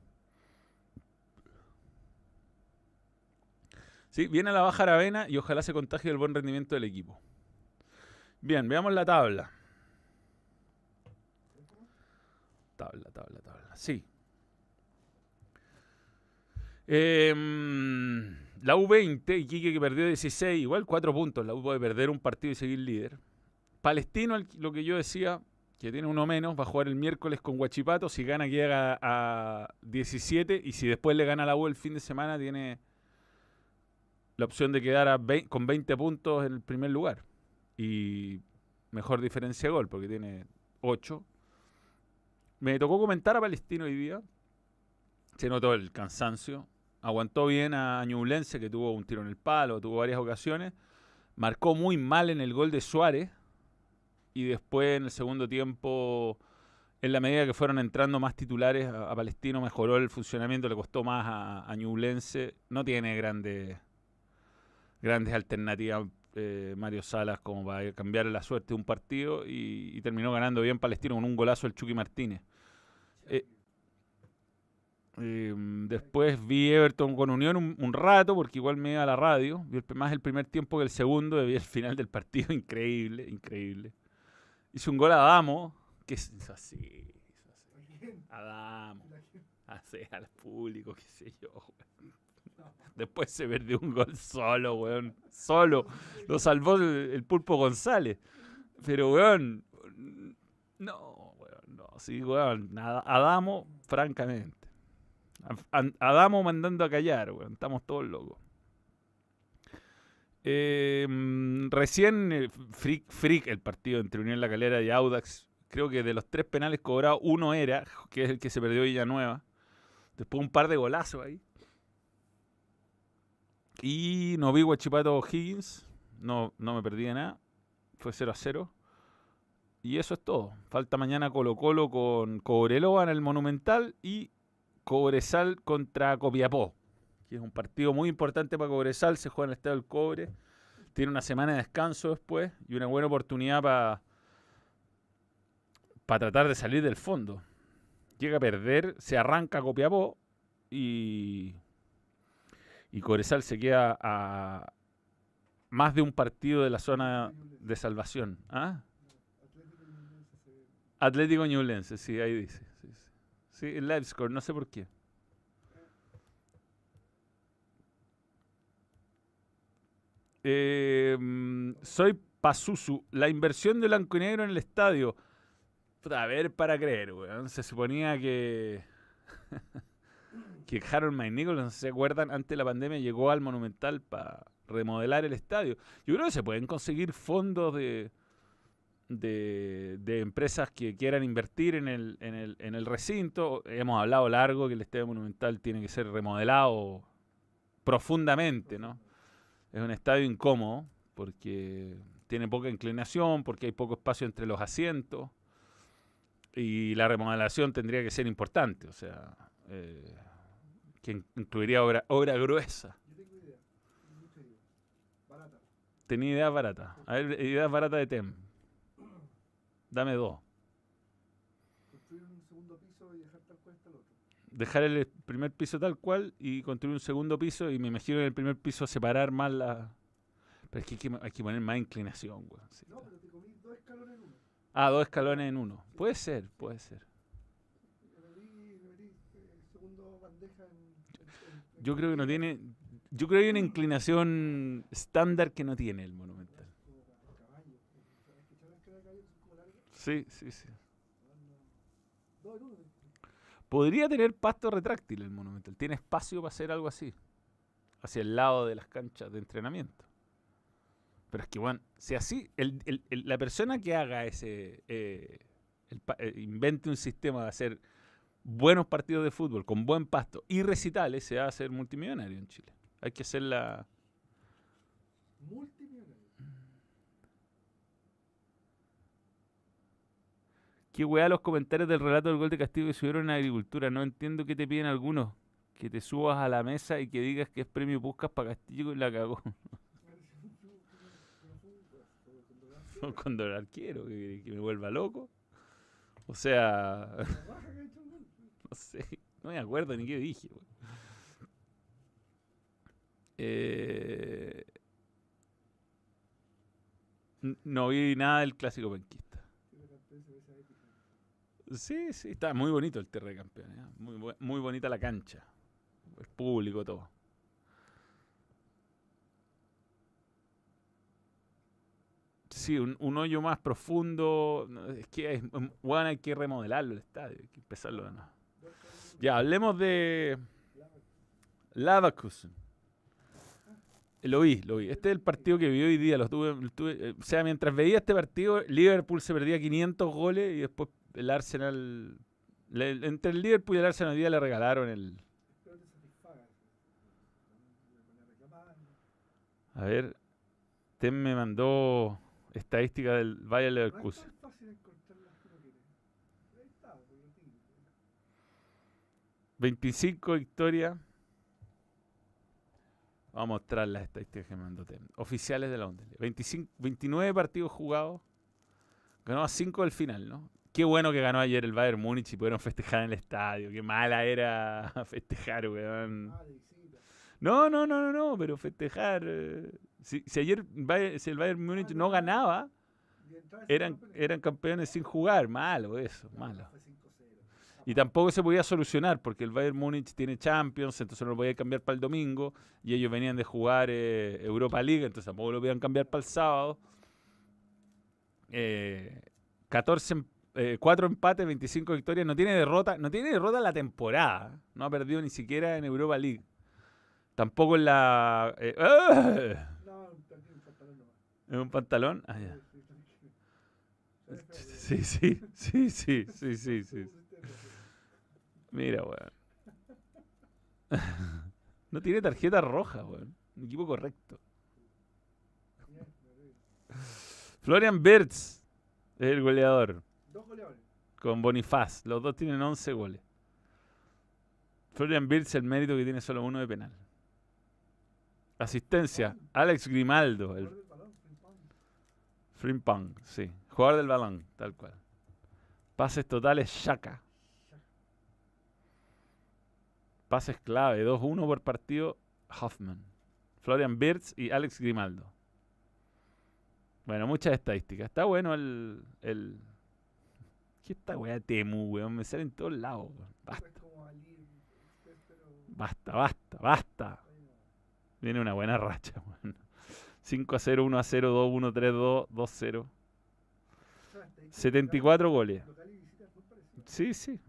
A: Sí, viene a la baja Aravena y ojalá se contagie el buen rendimiento del equipo. Bien, veamos la tabla. Tabla, tabla, tabla. Sí. Eh, la U veinte, Iquique que perdió dieciséis, igual cuatro puntos. La U puede perder un partido y seguir líder. Palestino, lo que yo decía, que tiene uno menos, va a jugar el miércoles con Huachipato. Si gana, llega a diecisiete. Y si después le gana a la U el fin de semana, tiene la opción de quedar a veinte, con veinte puntos en el primer lugar. Y mejor diferencia de gol, porque tiene ocho. Me tocó comentar a Palestino hoy día. Se notó el cansancio. Aguantó bien a Ñublense, que tuvo un tiro en el palo, tuvo varias ocasiones. Marcó muy mal en el gol de Suárez. Y después, en el segundo tiempo, en la medida que fueron entrando más titulares, a, a Palestino mejoró el funcionamiento, le costó más a, a Ñublense. No tiene grandes, grandes alternativas eh, Mario Salas como para cambiar la suerte de un partido. Y, y terminó ganando bien Palestino con un golazo del Chucky Martínez. Eh, Eh, después vi Everton con Unión un, un rato, porque igual me iba a la radio. Vi el, más el primer tiempo que el segundo, y vi el final del partido. Increíble, increíble. Hizo un gol a Adamo, que es hizo así, hizo así. Adamo, así al público, qué sé yo, weón. Después se perdió un gol solo, weón. Solo. Lo salvó el, el Pulpo González. Pero, weón, no, weón, no. Sí, weón, nada. Adamo, francamente. Adamo mandando a callar, weón. Estamos todos locos. Eh, recién eh, freak, freak el partido entre Unión La Calera y Audax. Creo que de los tres penales cobrados, uno era, que es el que se perdió Villanueva. Después un par de golazos ahí. Y no vi Huachipato Higgins. No, no me perdí de nada. Fue cero a cero. Y eso es todo. Falta mañana Colo Colo con Cobreloa en el Monumental y Cobresal contra Copiapó, que es un partido muy importante para Cobresal. Se juega en el Estadio del Cobre. Tiene una semana de descanso después y una buena oportunidad para para tratar de salir del fondo. Llega a perder, se arranca Copiapó y, y Cobresal se queda a más de un partido de la zona de salvación. ¿Ah? Atlético Ñublense, sí, ahí dice. Sí, sí. Sí, el live score, no sé por qué. Eh, soy Pazuzu. La inversión de blanco y negro en el estadio. Puta, a ver, para creer, weón. Se suponía que. que Harold McNichol, no sé si se acuerdan, antes de la pandemia llegó al Monumental para remodelar el estadio. Yo creo que se pueden conseguir fondos de. de, de empresas que quieran invertir en el, en, el, en el recinto. Hemos hablado largo que el Estadio Monumental tiene que ser remodelado profundamente, ¿no? Es un estadio incómodo porque tiene poca inclinación, porque hay poco espacio entre los asientos y la remodelación tendría que ser importante, o sea, eh, que in- incluiría obra, obra gruesa.
B: Yo tengo idea. Tengo mucha idea. Barata.
A: Tenía ideas baratas. A ver, ideas baratas de T E M. Dame dos.
B: Construir un segundo piso y dejar tal cual está el otro.
A: Dejar el primer piso tal cual y construir un segundo piso y me imagino en el primer piso separar más la... Pero es que hay que, hay que poner más inclinación, weón. Sí,
B: No,
A: está.
B: pero te comí dos escalones en uno.
A: Ah, dos escalones en uno. Puede ser, puede ser.
B: Le metí, le metí eh, segundo bandeja en. en- en- en
A: Yo creo que no
B: cualquiera.
A: tiene... Yo creo que hay una inclinación estándar que no tiene el Monumental.
B: Como para caballo. ¿Sabes que las escaleras de caballo que son como largas?
A: Sí, sí, sí.
B: No, no. Dos en uno.
A: Podría tener pasto retráctil el Monumental. Tiene espacio para hacer algo así. Hacia el lado de las canchas de entrenamiento. Pero es que, bueno, si así, el, el- el- la persona que haga ese, eh, el pa- eh, invente un sistema de hacer buenos partidos de fútbol con buen pasto y recitales, se va a hacer multimillonario en Chile. Hay que hacer la...
B: Multimillonario.
A: Qué weá los comentarios del relato del gol de Castillo que subieron en Agricultura. No entiendo qué te piden algunos. Que te subas a la mesa y que digas que es premio Puskas para Castillo y la cagó. Cuando el arquero, que, que me vuelva loco. O sea,
B: La raja que ha hecho el gol.
A: no sé, no me acuerdo ni qué dije. weón. Eh, n- no vi nada del clásico penquista.
B: Que la campeón se ve esa épica.
A: Sí, sí, está muy bonito el Terre de Campeones. ¿eh? Muy, bu- muy bonita la cancha. El público, todo. Sí, un, un hoyo más profundo. no, Es que es, um, bueno, hay que remodelarlo el estadio. Hay que empezarlo de nuevo.
B: Dos escalones en
A: Ya, hablemos de
B: uno.
A: Leverkusen. Lo vi, lo vi. Este es el partido que vi hoy día. Lo tuve, lo tuve- eh, o sea, mientras veía este partido, Liverpool se perdía quinientos goles y después el Arsenal. le- entre el Liverpool y el Arsenal hoy día le regalaron el.
B: Espero te satisfaga. Me ponía a reclamar.
A: A ver, Tem me mandó estadística del Bayer
B: No es
A: Leverkusen.
B: tan fácil encontrar las que uno quiere. Ahí está, por lo típico.
A: veinticinco victorias. Vamos a mostrar las estadísticas que me mandó Tem. Oficiales de la Bundesliga. veinticinco, veintinueve partidos jugados. Ganó a cinco del final, ¿no? Qué bueno que ganó ayer el Bayern Múnich y pudieron festejar en el estadio. Qué mala era festejar, weón.
B: Ah, de visita.
A: No, no, no, no, no, pero festejar. eh, Si, si ayer Bayern- si el Bayern Múnich no ganaba,
B: Y de entrada se
A: eran,
B: campeones.
A: eran campeones sin jugar. Malo eso,
B: No,
A: malo.
B: fue cinco cero.
A: Y tampoco se podía solucionar porque el Bayern Múnich tiene Champions, entonces no lo podía cambiar para el domingo y ellos venían de jugar eh, Europa League, entonces tampoco lo podían cambiar para el sábado. Eh, catorce, em- eh, cuatro empates, veinticinco victorias, no tiene derrota, no tiene derrota en la temporada, no ha perdido ni siquiera en Europa League. Tampoco en la... eh, ¡ah!
B: No, un tranquilo, un pantalón nomás.
A: ¿En un pantalón? Ah, ya.
B: Sí, tranquilo. Se ve feo,
A: Sí, sí, sí, sí, sí, sí, sí.
B: pero-
A: Mira, weón. No tiene tarjeta roja, weón. Un equipo correcto.
B: Bien, me río.
A: Florian Wirtz es el goleador.
B: Dos goleadores.
A: Con Bonifaz. Los dos tienen once goles. Florian Wirtz el mérito que tiene solo uno de penal. Asistencia. Alex Grimaldo. El
B: Jugador del balón, Frimpong.
A: Frimpong, sí. Jugador del balón, tal cual. Pases totales, Shaka. Pases clave, dos uno por partido, Hoffman. Florian Wirtz y Alex Grimaldo. Bueno, muchas estadísticas. Está bueno el... el... ¿Qué esta weá Temu, weón? Me sale en todos lados, weón. Basta,
B: Es como Ali Express, pero
A: basta, basta, basta.
B: ahí no.
A: Viene una buena racha, weón. cinco a cero, uno a cero, dos a uno, tres a dos, dos a cero.
B: Esa estadística
A: setenta y cuatro
B: local-
A: goles.
B: local y visita es muy parecida.
A: Sí, sí.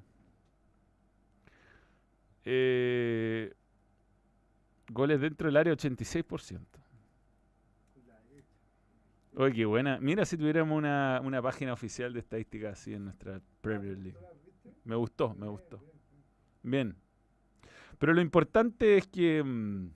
A: Eh, goles dentro del área, ochenta y seis por ciento.
B: Con la derecha.
A: Oye, qué buena. Mira si tuviéramos una, una página oficial de estadística así en nuestra Premier League. Me gustó, me gustó. Bien. Pero lo importante es que mmm,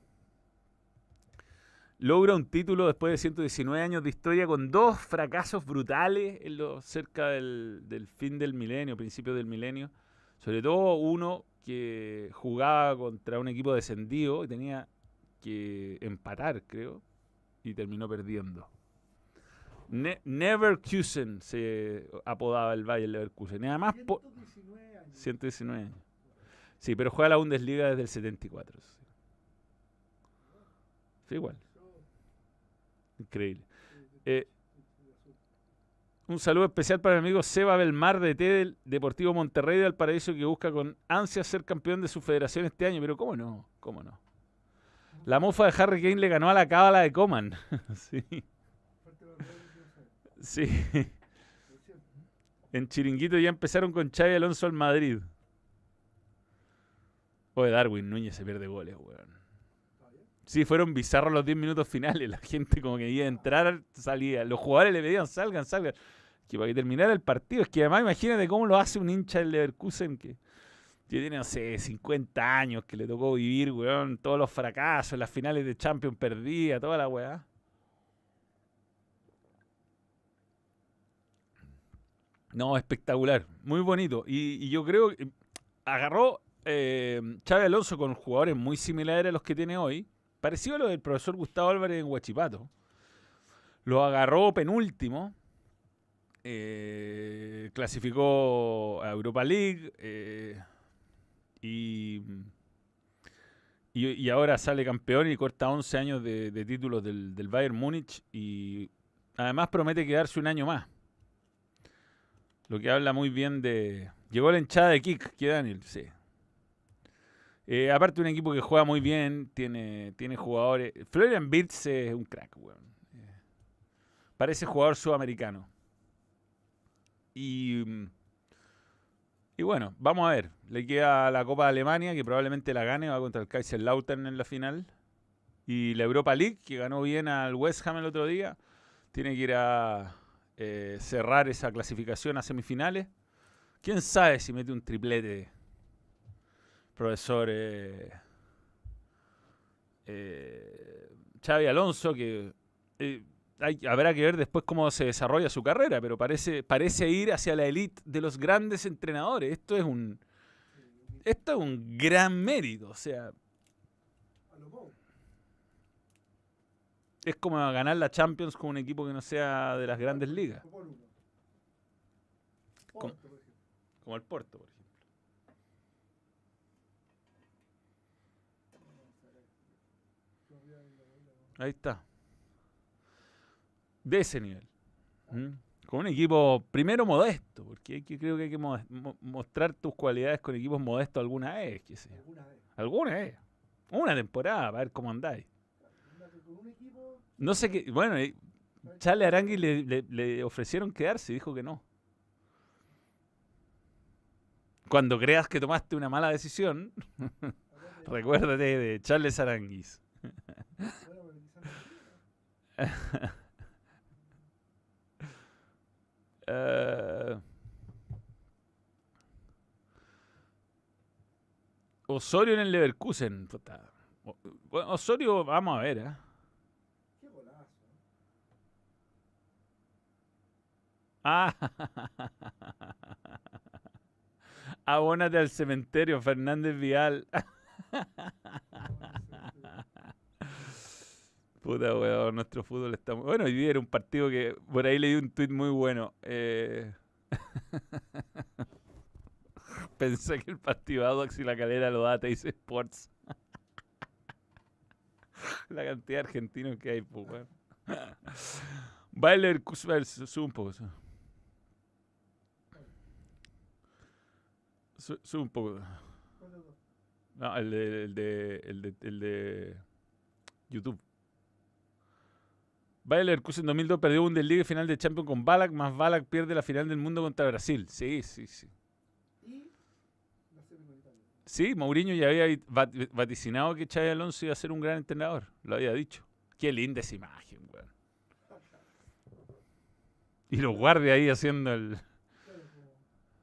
A: logra un título después de ciento diecinueve años de historia con dos fracasos brutales en lo, cerca del, del fin del milenio, principio del milenio. Sobre todo uno que jugaba contra un equipo descendido y tenía que empatar, creo, y terminó perdiendo. Ne Neverkusen se apodaba el Bayer Leverkusen. Y además
B: ciento diecinueve años.
A: ciento diecinueve años. Sí, pero juega la Bundesliga desde el setenta y cuatro. Sí, sí igual. Increíble. Eh, un saludo especial para el amigo Seba Belmar de T del Deportivo Monterrey de Valparaíso, que busca con ansia ser campeón de su federación este año. Pero ¿cómo no? ¿Cómo no? La mofa de Harry Kane le ganó a la cábala de Coman. Sí. Sí. En Chiringuito ya empezaron con Xabi Alonso al Madrid. Oye, Darwin Núñez se pierde goles, weón. Sí, fueron bizarros los diez minutos finales. La gente como que iba a entrar, salía. Los jugadores le pedían, salgan, salgan. Que para que terminara el partido. Es que además imagínate cómo lo hace un hincha del Leverkusen que, que tiene, no sé, cincuenta años, que le tocó vivir, weón, todos los fracasos, las finales de Champions perdidas, toda la weá. No, espectacular. Muy bonito. Y, y yo creo que agarró eh, Xabi Alonso con jugadores muy similares a los que tiene hoy. Parecido a lo del profesor Gustavo Álvarez en Huachipato. Lo agarró penúltimo. Eh, clasificó a Europa League. Eh, y, y, y ahora sale campeón y corta once años de, de títulos del, del Bayern Múnich. Y además promete quedarse un año más. Lo que habla muy bien de... Llegó la hinchada de Kik, que Daniel, sí. Eh, aparte un equipo que juega muy bien, tiene, tiene jugadores... Florian Wirtz es un crack, weón. Eh, parece jugador sudamericano. Y, y bueno, vamos a ver. Le queda la Copa de Alemania, que probablemente la gane, va contra el Kaiserslautern en la final. Y la Europa League, que ganó bien al West Ham el otro día, tiene que ir a eh, cerrar esa clasificación a semifinales. ¿Quién sabe si mete un triplete, profesor eh, eh, Xabi Alonso, que eh, hay, habrá que ver después cómo se desarrolla su carrera, pero parece, parece ir hacia la elite de los grandes entrenadores. Esto es un, esto es un gran mérito, o sea, es como ganar la Champions con un equipo que no sea de las grandes ligas. Como, como el Porto, por ejemplo. Ahí está. De ese nivel. ¿Mm? Con un equipo, primero modesto, porque hay que, creo que hay que mo mo mostrar tus cualidades con equipos modestos alguna vez, qué sé. Alguna vez. Alguna vez. Una temporada, para ver cómo andáis. No sé qué. Bueno, eh, Charles Arangui le, le, le ofrecieron quedarse y dijo que no. Cuando creas que tomaste una mala decisión, recuérdate de Charles Aranguis. uh, Osorio en el Leverkusen. Bueno, Osorio, vamos a ver, ¿eh? Qué golazo. Ah, abónate al cementerio, Fernández Vial. Puta weón, nuestro fútbol está muy... Bueno, hoy día era un partido que... Por ahí leí un tuit muy bueno. Eh... Pensé que el partido Audax y La Calera lo da Teis Sports. La cantidad de argentinos que hay, pues, weón. Bayer, sube un poco. Sube, sube un poco. No, el de, el de, el de, el de YouTube. Bayer Leverkusen en dos mil dos perdió Bundesliga final de Champions con Ballack, más Ballack pierde la final del mundo contra Brasil. Sí, sí, sí. Sí, Mourinho ya había vaticinado que Xabi Alonso iba a ser un gran entrenador. Lo había dicho. Qué linda esa imagen, weón. Y los guardias ahí haciendo el...
B: Claro, como.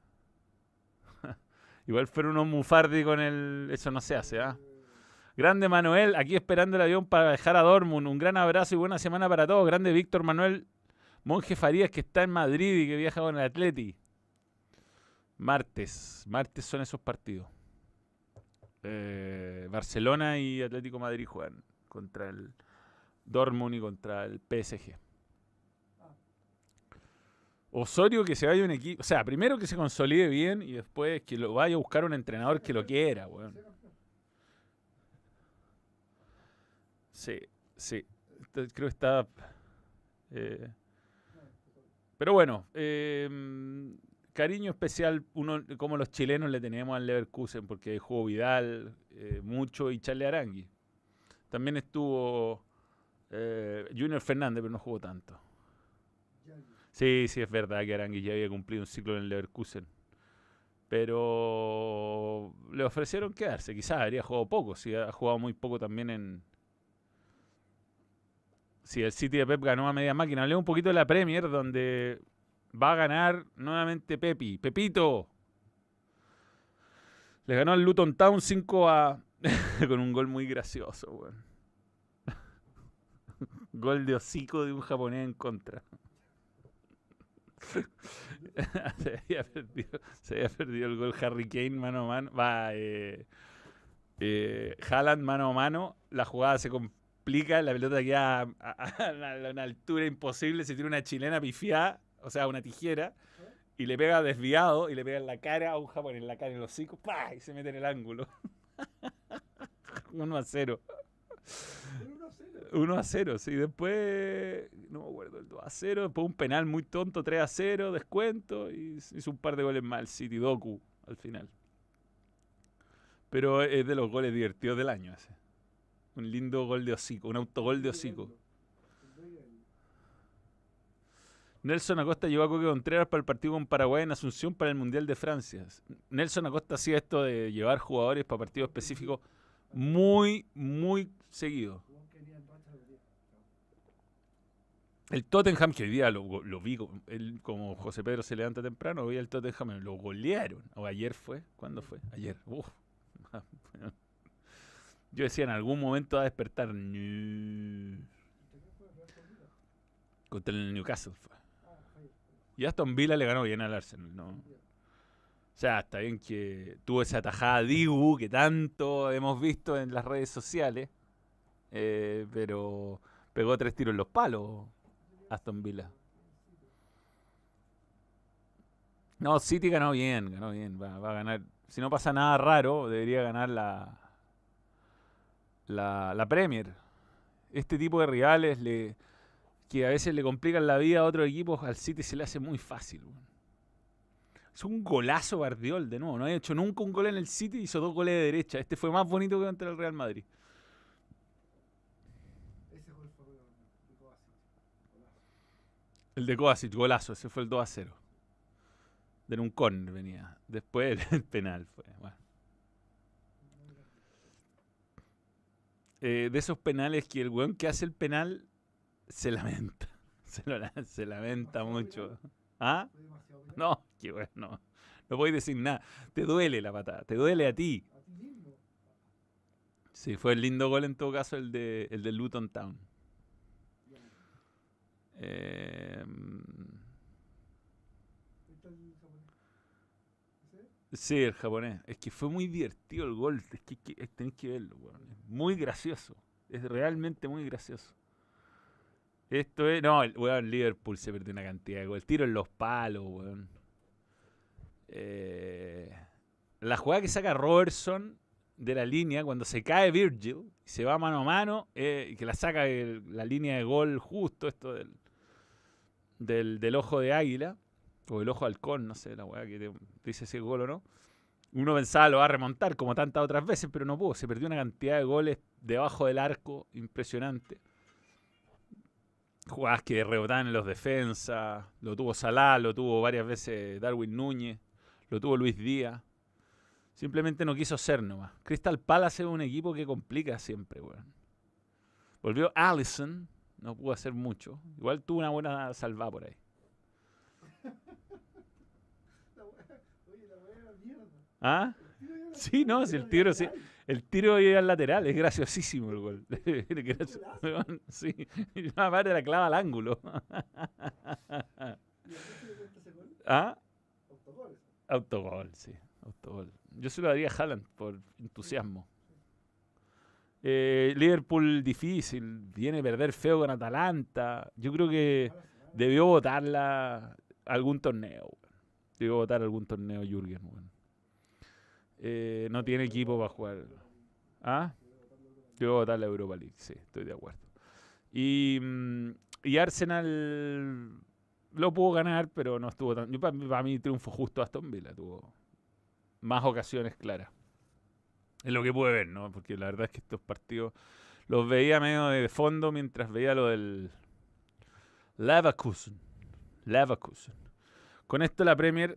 A: Igual fueron unos mufardi con el... Eso no se hace, ¿ah?
B: eh,
A: Grande Manuel, aquí esperando el avión para viajar a Dortmund. Un gran abrazo y buena semana para todos. Grande Víctor Manuel Monje Farías, que está en Madrid y que viaja con el Atleti. Martes. Martes son esos partidos. Eh, Barcelona y Atlético Madrid juegan contra el Dortmund y contra el P S G.
B: Ah,
A: Osorio que se vaya un equipo... O sea, primero que se consolide bien y después que lo vaya a buscar un entrenador que lo quiera, weón.
B: ser campeón.
A: Sí, sí. Entonces, creo que está... eh,
B: No, total.
A: pero bueno, eh, cariño especial uno como los chilenos le tenemos al Leverkusen porque jugó Vidal eh, mucho y Charles Arangui. También estuvo eh, Junior Fernández, pero no jugó tanto.
B: Ya, ya.
A: Sí, sí, es verdad que Arangui ya había cumplido un ciclo en el Leverkusen. Pero le ofrecieron quedarse. Quizás habría jugado poco. Si ha jugado muy poco también en... Si el City de Pep ganó a media máquina. Hablé un poquito de la Premier, donde va a ganar nuevamente Pepi. Pepito. Le ganó al Luton Town cinco a... con un gol muy gracioso, weón. Gol de hocico de un japonés en contra. se, había perdido, se había perdido el gol Harry Kane mano a mano. Va, eh, eh, Haaland mano a mano. La jugada se complica. La pelota queda a, a, a una altura imposible. Se tira una chilena pifiada, o sea, una tijera. Y le pega desviado y le pega en la cara a un japonés, en la cara, en el hocico. ¡Pah! Y se mete en el ángulo. uno a cero.
B: Pero uno a cero.
A: uno a cero, sí. Después, no me acuerdo, el dos a cero. Después un penal muy tonto, tres a cero, descuento. Y hizo un par de goles más el City, Doku, al final. Pero es de los goles divertidos del año ese. Un lindo gol de hocico, un autogol de hocico. Nelson Acosta llevó a Coque Contreras para el partido con Paraguay en Asunción para el Mundial de Francia. Nelson Acosta hacía esto de llevar jugadores para partidos específicos muy, muy seguido. El Tottenham, que hoy día lo, lo vi, él, como José Pedro se levanta temprano, hoy el Tottenham lo golearon. O ayer fue, ¿cuándo fue? Ayer. Uf. Yo decía, en algún momento va a despertar. Contra el Newcastle fue. Y Aston Villa le ganó bien al Arsenal, ¿no? O sea, está bien que tuvo esa atajada Dibu que tanto hemos visto en las redes sociales, eh, pero pegó tres tiros en los palos Aston Villa. No, City ganó bien, ganó bien, va, va a ganar. Si no pasa nada raro, debería ganar la, la, la Premier. Este tipo de rivales le, que a veces le complican la vida a otros equipos, al City se le hace muy fácil. Bueno. Es un golazo Guardiol de nuevo. No ha hecho nunca un gol en el City, hizo dos goles de derecha. Este fue más bonito que contra el Real Madrid.
B: Ese gol fue de Kovacic. Golazo.
A: El de Kovacic, golazo. Ese fue el dos a cero. De un córner venía. Después el penal fue. Bueno. Eh, de esos penales que el weón que hace el penal se lamenta. Se, lo, se lamenta mucho. ¿Ah?
B: Fue demasiado penal.
A: No, qué bueno. No, no podéis decir nada. Te duele la patada. Te duele a ti.
B: A ti mismo.
A: Sí, fue el lindo gol en todo caso el de, el de Luton Town. Eh,
B: ¿Viste el japonés? ¿Ese?
A: sí, el japonés. Es que fue muy divertido el gol. Es que, que tenéis que verlo, weón. Es muy gracioso. Es realmente muy gracioso. Esto es... No, el weón, Liverpool se perdió una cantidad de goles. Tiro en los palos, weón. Eh, la jugada que saca Robertson de la línea cuando se cae Virgil y se va mano a mano, eh, que la saca el, la línea de gol justo, esto del, del, del ojo de águila, o el ojo halcón, no sé, la weá que te dice si es gol o no. Uno pensaba lo va a remontar como tantas otras veces, pero no pudo. Se perdió una cantidad de goles debajo del arco impresionante. Jugadas que rebotaban en los defensas, lo tuvo Salah, lo tuvo varias veces Darwin Núñez, lo tuvo Luis Díaz. Simplemente no quiso ser nomás. Crystal Palace es un equipo que complica siempre, weón. Volvió Alisson, no pudo hacer mucho. Igual tuvo una buena salvada por ahí. ¿Ah?
B: El tiro iba-
A: Sí, no, si el
B: iba
A: tiro, sí.
B: lateral.
A: El tiro iba al lateral, es graciosísimo el gol. Es gracio-
B: golazo.
A: weón, sí, y aparte la clava al ángulo.
B: ¿Y a qué se le cuenta ese gol?
A: ¿Ah?
B: Autogol. eso.
A: Autogol, sí, autogol. Yo se lo daría a Haaland por entusiasmo. Eh, Liverpool difícil, viene a perder feo con Atalanta. Yo creo que
B: Mala semana.
A: debió votarla algún torneo. weón. Debió votar algún torneo Jürgen. weón. Eh, no tiene equipo para jugar. ¿Ah? Debió votar la Europa League, sí, estoy de acuerdo. Y, mm, y Arsenal lo pudo ganar, pero no estuvo tan. Para, para mí, triunfo justo Aston Villa. Tuvo más ocasiones claras. Es lo que pude ver, ¿no? Porque la verdad es que estos partidos los veía medio de fondo mientras veía lo del Leverkusen. Leverkusen. Con esto la Premier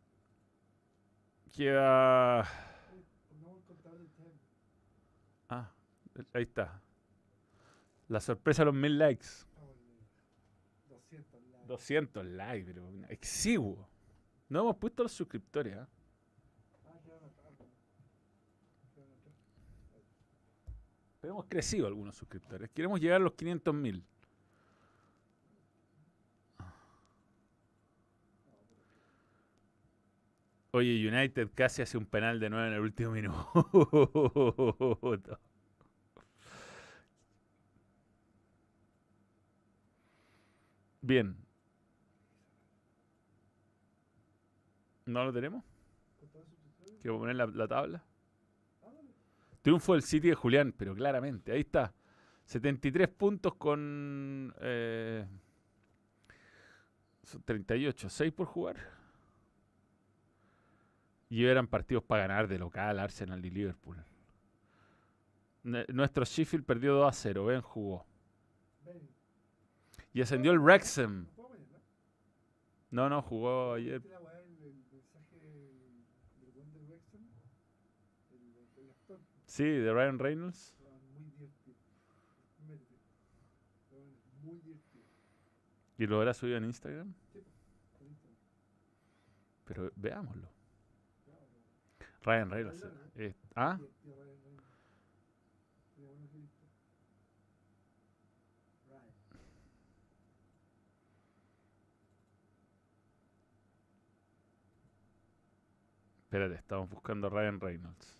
A: queda...
B: Pongamos el contador del tiempo.
A: Ah, ahí está. La sorpresa de los mil likes.
B: Estamos en doscientos likes.
A: doscientos likes, pero exiguo. No hemos puesto los suscriptores, ¿ah?
B: Ah, quedaron atrás. ¿no? Quedaron atrás.
A: Pero hemos crecido algunos suscriptores. Queremos llegar a los quinientos mil. Oye, United casi hace un penal de nuevo en el último minuto. Bien. ¿No lo tenemos?
B: ¿Contador de suscriptores?
A: Quiero poner la, la tabla.
B: Ah, dale.
A: Triunfo del City de Julián, pero claramente. Ahí está. setenta y tres puntos con... Eh, son treinta y ocho. seis por jugar. Y eran partidos para ganar de local, Arsenal y Liverpool. N- nuestro Sheffield perdió dos a cero. Ben jugó.
B: Ven.
A: Y ascendió el Wrexham.
B: ¿No puedo mañana?
A: No, no, jugó ayer.
B: ¿Viste la weá, el, el mensaje del del buen del Wrexham? El, el actor.
A: Sí, de Ryan Reynolds.
B: Weón, muy divertido. Métete. Weón, muy divertido.
A: Y lo habrá subido en Instagram.
B: Sí, po, por Instagram.
A: Pero veámoslo.
B: Ya, weón.
A: Ryan Reynolds. eh, ¿Ah?
B: Divertido, Ryan Reynolds. Sería bueno que viste. Ryan.
A: Espérate, estamos buscando a Ryan Reynolds.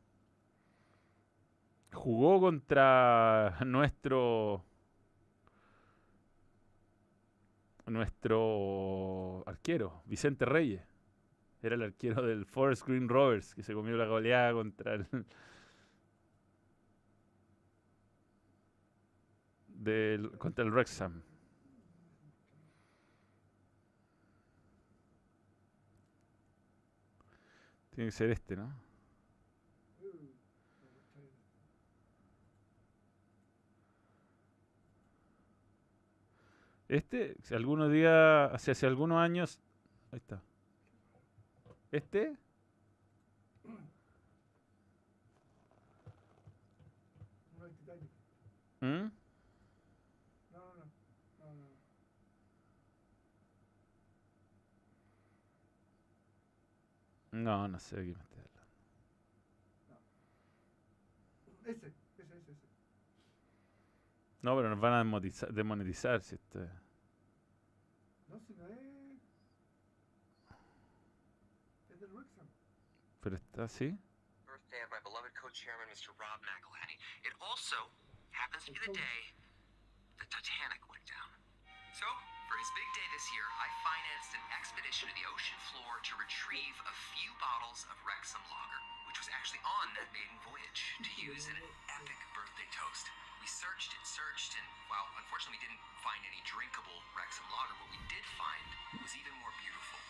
A: Jugó contra nuestro nuestro arquero, Vicente Reyes. Era el arquero del Forest Green Rovers que se comió la goleada contra el del, contra el Wrexham. Tiene que ser este, ¿no?
B: Uh, me gusta bien.
A: Este, si algunos días, hace, hace algunos años, ahí está. Este,
B: No, el Titanic.
A: ¿Mm?
B: No, no, no. No, no, no.
A: No, no sé de qué me estoy hablando.
B: Ese, ese, ese, ese.
A: No, pero nos van a desmonetizar, desmonetizar si este.
B: No, si no es. Es del Wrexham.
A: Pero está así.
C: Birthday of my beloved co-chairman, Mister Rob McElhenney. It also happens to be the day the Titanic went down. So, for his big day this year, I financed an expedition to the ocean floor to retrieve a few bottles of Wrexham lager, which was actually on that maiden voyage, to use in an epic birthday toast. We searched and searched, and while unfortunately we didn't find any drinkable Wrexham lager, what we did find was even more beautiful.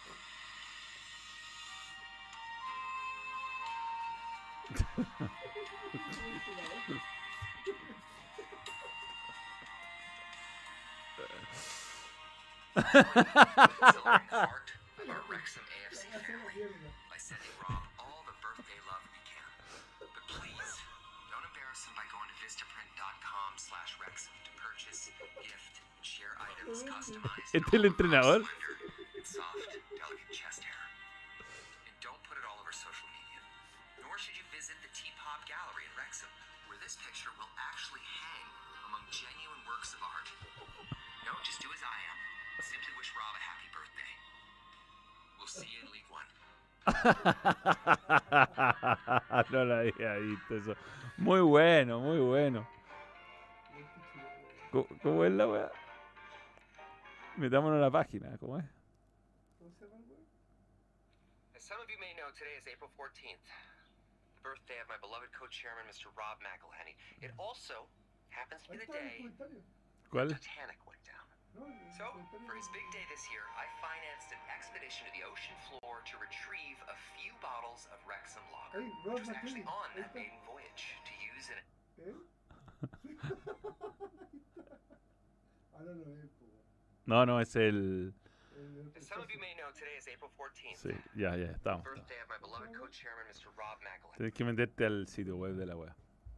C: Accelerating the heart of our Wrexham A F C
B: Hace la
C: family
B: mierda.
C: by sending Rob all the birthday love we can. But please, don't embarrass him by going to vistaprint.com slash Wrexham to purchase, gift, and share items customized
A: Este es el entrenador.
C: splendor and soft, delicate chest hair. And don't put it all over social media. this picture will actually hang among genuine works of art. No, just do as I am. Simply wish Rob a happy birthday. We'll see you in League One.
A: No lo había visto eso. Muy bueno, muy bueno. ¿Cómo, cómo es la weá? Metámonos a la página, ¿cómo es?
B: ¿Cómo se llama el weón?
C: As some of you may know, today is April fourteenth, the birthday of my beloved co-chairman, Mister Rob McElhenney. It also happens to be
B: Ahí
C: the
B: está el
C: day
B: comentario.
A: ¿Cuál?
C: the Titanic went down.
B: No, el
C: So,
B: comentario
C: for his big day this year, I financed an expedition to the ocean floor to retrieve a few bottles of Wrexham lager,
B: Hey,
C: which
B: Rob
C: was actually
B: McElhenney,
C: on
B: ahí
C: that
B: está.
C: maiden voyage to use in
B: ¿Eh? Ah, no, no, es po, weón.
A: No, no, es el...
B: El-
C: As some of you may know, today is April fourteenth,
A: Sí, ya, ya, estamos. estamos.
C: birthday of my beloved co-chairman, Mister Rob McElhenney.
A: Tienes que meterte al sitio web de la web.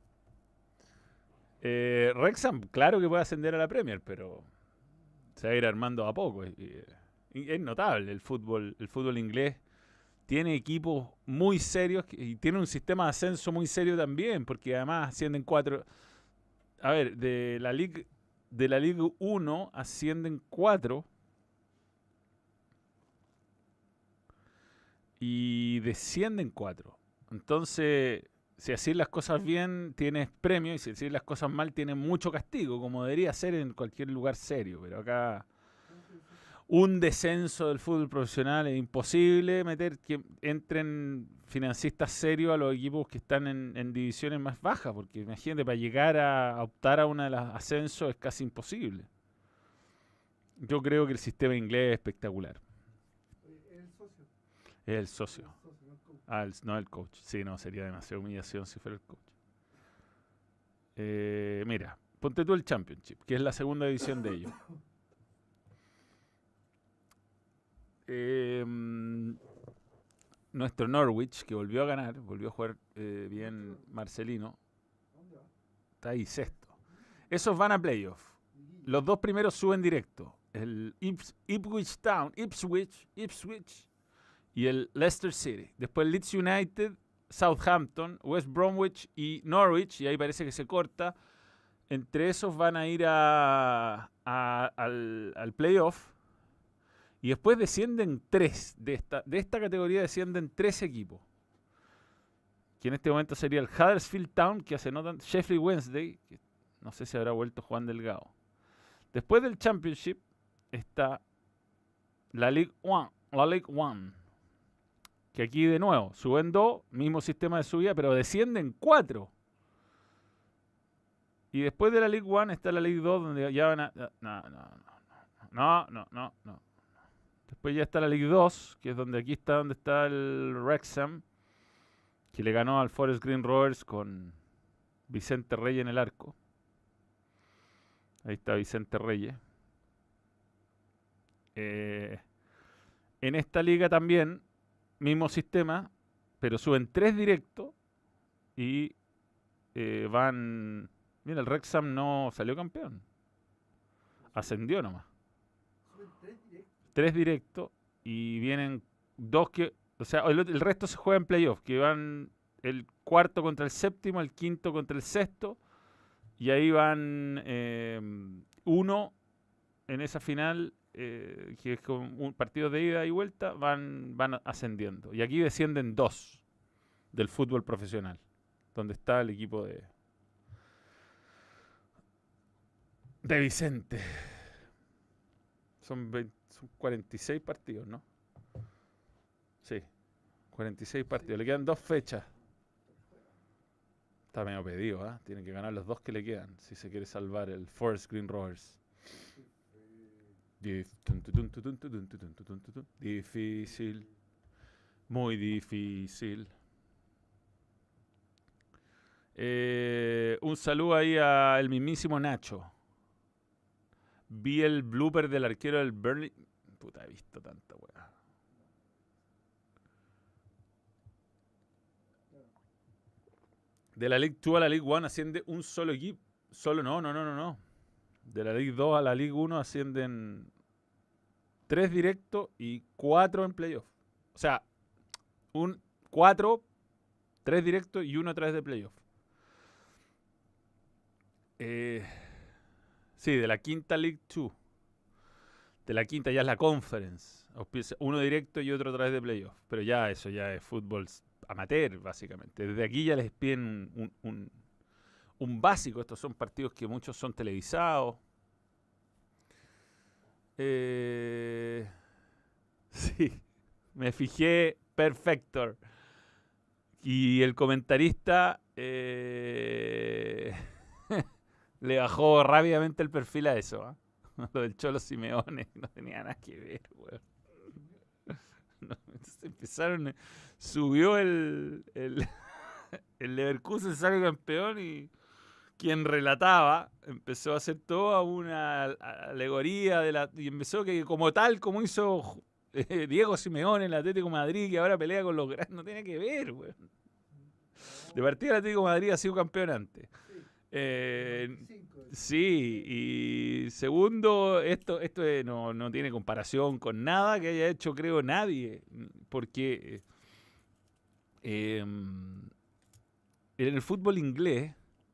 A: Eh, Wrexham, claro que puede ascender a la Premier, pero se va a ir armando a poco. Y, y es notable el fútbol, el fútbol inglés. Tiene equipos muy serios que- y tiene un sistema de ascenso muy serio también, porque además ascienden cuatro. A ver, de la Liga de la Liga uno ascienden cuatro. Y descienden cuatro. Entonces, si haces las cosas bien, tienes premio, y si haces las cosas mal, tienes mucho castigo, como debería ser en cualquier lugar serio. Pero acá, un descenso del fútbol profesional es imposible meter que entren financistas serios a los equipos que están en, en divisiones más bajas, porque imagínate, para llegar a, a optar a una de las ascensos es casi imposible. Yo creo que el sistema inglés es espectacular.
B: Oye, el socio.
A: Es el socio.
B: El socio, no el coach.
A: Ah, el- no el coach. Sí, no, sería demasiada humillación si fuera el coach. Eh, mira, ponte tú el Championship, que es la segunda división de ellos. Eh, mm, nuestro Norwich, que volvió a ganar, volvió a jugar eh, bien Marcelino,
B: ¿Dónde va?
A: está ahí sexto. Esos van a playoff.
B: Liguilla.
A: Los dos primeros suben directo. El Ips- Ipswich Town, Ipswich, Ipswich y el Leicester City. Después Leeds United, Southampton, West Bromwich y Norwich. Y ahí parece que se corta. Entre esos van a ir a, a- al, al playoff. Y después descienden tres. De esta, de esta categoría descienden tres equipos. Que en este momento sería el Huddersfield Town, que hace no tan, Sheffield Wednesday, que no sé si habrá vuelto Juan Delgado. Después del Championship está la League One, la League One, que aquí de nuevo suben dos, mismo sistema de subida, pero descienden cuatro. Y después de la League One está la League dos, donde ya van a... No, no, no, no, no, no, no. Después ya está la League dos, que es donde aquí está donde está el Wrexham, que le ganó al Forest Green Rovers con Vicente Reyes en el arco. Ahí está Vicente Reyes. Eh, en esta liga también, mismo sistema, pero suben tres directos y eh, van... Mira, el Wrexham no salió campeón. Ascendió nomás.
B: Suben tres directos.
A: Tres directos y vienen dos que... O sea, el, el resto se juega en playoff, que van el cuarto contra el séptimo, el quinto contra el sexto, y ahí van eh, uno en esa final, eh, que es con un partido de ida y vuelta, van, van ascendiendo. Y aquí descienden dos del fútbol profesional, donde está el equipo de, de Vicente. Son, veinte son cuarenta y seis partidos, ¿no? Sí, cuarenta y seis partidos. Le quedan dos fechas. Está medio pedido, ¿ah? Tiene que ganar los dos que le quedan si se quiere salvar el Forest Green Rovers. Dif- tun, tu, tun, tu, tun, tu, tun, tu, tun, tu, tun, tu, tun. Difícil. Muy difícil. Eh, un saludo ahí al mismísimo Nacho. Vi el blooper del arquero del Burnley. Puta, he visto tanta weá. De la League dos a la League uno asciende un solo equipo. Solo, no, no, no, no, no. De la League dos a la League uno ascienden tres directos y cuatro en playoff. O sea, un cuatro, tres directos y uno a través de playoff. Eh, sí, de la quinta League dos. De la quinta ya es la Conference. Auspicia- Uno directo y otro a través de playoff. Pero ya eso ya es fútbol s- amateur, básicamente. Desde aquí ya les piden un, un- un básico. Estos son partidos que muchos son televisados. Eh, sí, me fijé, Perfector. Y el comentarista eh, le bajó rápidamente el perfil a eso. ¿Ah? Lo del Cholo Simeone no tenía nada que ver, weón. No, entonces empezaron, eh, subió el, el, el Leverkusen, sale campeón y quien relataba empezó a hacer toda una alegoría de la, y empezó que como tal, como hizo eh, Diego Simeone en el Atlético de Madrid, que ahora pelea con los grandes, no tiene que ver, weón. De partida el Atlético de Madrid ha sido campeón antes.
B: Sí,
A: Eh,
B: veinticinco,
A: sí, y segundo, esto, esto eh, no, no tiene comparación con nada que haya hecho, creo, nadie, porque eh, en el fútbol inglés,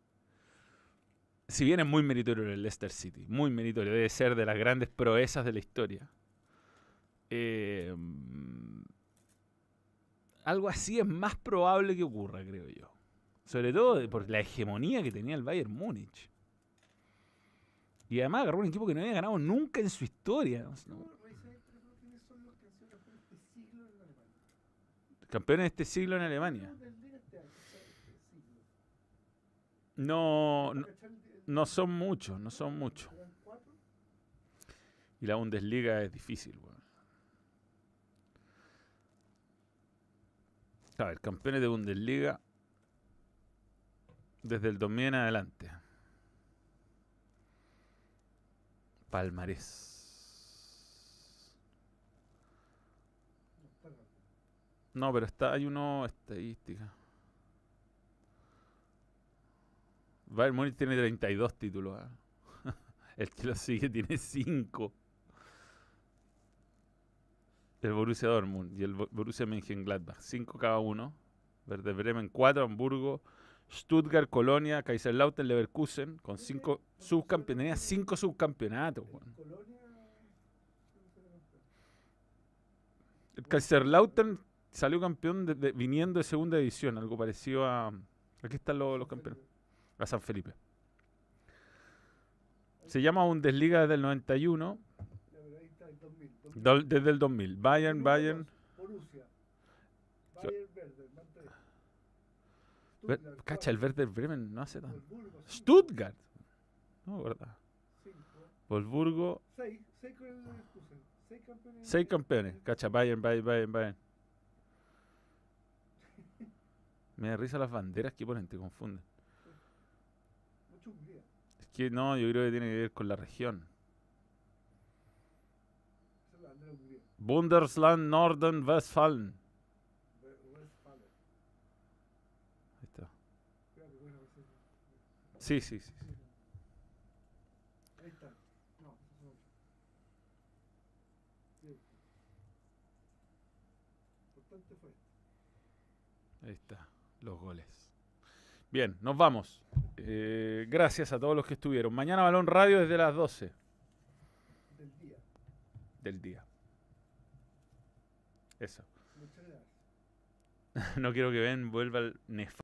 A: si bien es muy meritorio el Leicester City, muy meritorio, debe ser de las grandes proezas de la historia, eh, algo así es más probable que ocurra, creo yo. Sobre todo por la hegemonía que tenía el Bayern Múnich. Y además agarró un equipo que no había ganado nunca en su historia. ¿No?
B: No, revisé, pero ¿quiénes son los que han sido campeones de este siglo en Alemania?
A: Campeones de este siglo en Alemania.
B: No, del Liga este año, o sea, este siglo.
A: No,
B: Para
A: no,
B: cachar el- el-
A: no son muchos, no son muchos.
B: ¿Serán cuatro?
A: Y la Bundesliga es difícil, weón. A ver, campeones de Bundesliga desde el dos mil en adelante. Palmarés.
B: No, está rápido.
A: No, pero está, hay uno estadística. Bayern Múnich tiene treinta y dos títulos. ¿eh? El que lo sigue tiene cinco. El Borussia Dortmund y el Bo- Borussia Mönchengladbach. cinco cada uno. Werder Bremen cuatro, Hamburgo, Stuttgart, Colonia, Kaiserslautern, Leverkusen con cinco subcampeonatos. Tenía cinco subcampeonatos.
B: El
A: weón.
B: Colonia. creo que será campeón.
A: El Kaiserslautern salió campeón de- de- viniendo de segunda división, algo parecido a... Aquí están los, los campeones. A San Felipe. Se llama Bundesliga desde el noventa y uno,
B: Ya, pero ahí está el dos mil. dos mil.
A: dol- desde el dos mil. Bayern,
B: Número
A: Bayern.
B: dos, Borussia.
A: Yo-
B: Bayern Werder, van tres.
A: Ver-
B: Stuttgart,
A: Cacha, el
B: cuatro.
A: Werder Bremen no hace tanto.
B: Wolfsburgo, cinco.
A: Stuttgart. No, verdad.
B: Cinco.
A: Wolfsburgo,
B: Seis. Seis con el Leverkusen. Seis campeones.
A: seis campeones. Cacha, Bayern, Bayern, Bayern, Bayern. Me da risa las banderas que ponen, te confunden.
B: Mucho Hungría.
A: Es que no, yo creo que tiene que ver con la región.
B: Esa es la bandera de Hungría.
A: Bundesland Norden-Westfalen.
B: We- Westfalen.
A: Ahí está.
B: Creo que bueno, ese-
A: Sí, sí, sí. sí.
B: Ahí está. No, esos son ocho. Sí. Importante fue esto.
A: Ahí está, los goles. Bien, nos vamos. Eh, gracias a todos los que estuvieron. Mañana Balón Radio desde las doce
B: Del día.
A: del día. Eso.
B: Muchas gracias.
A: No quiero que Ben vuelva al nefasto.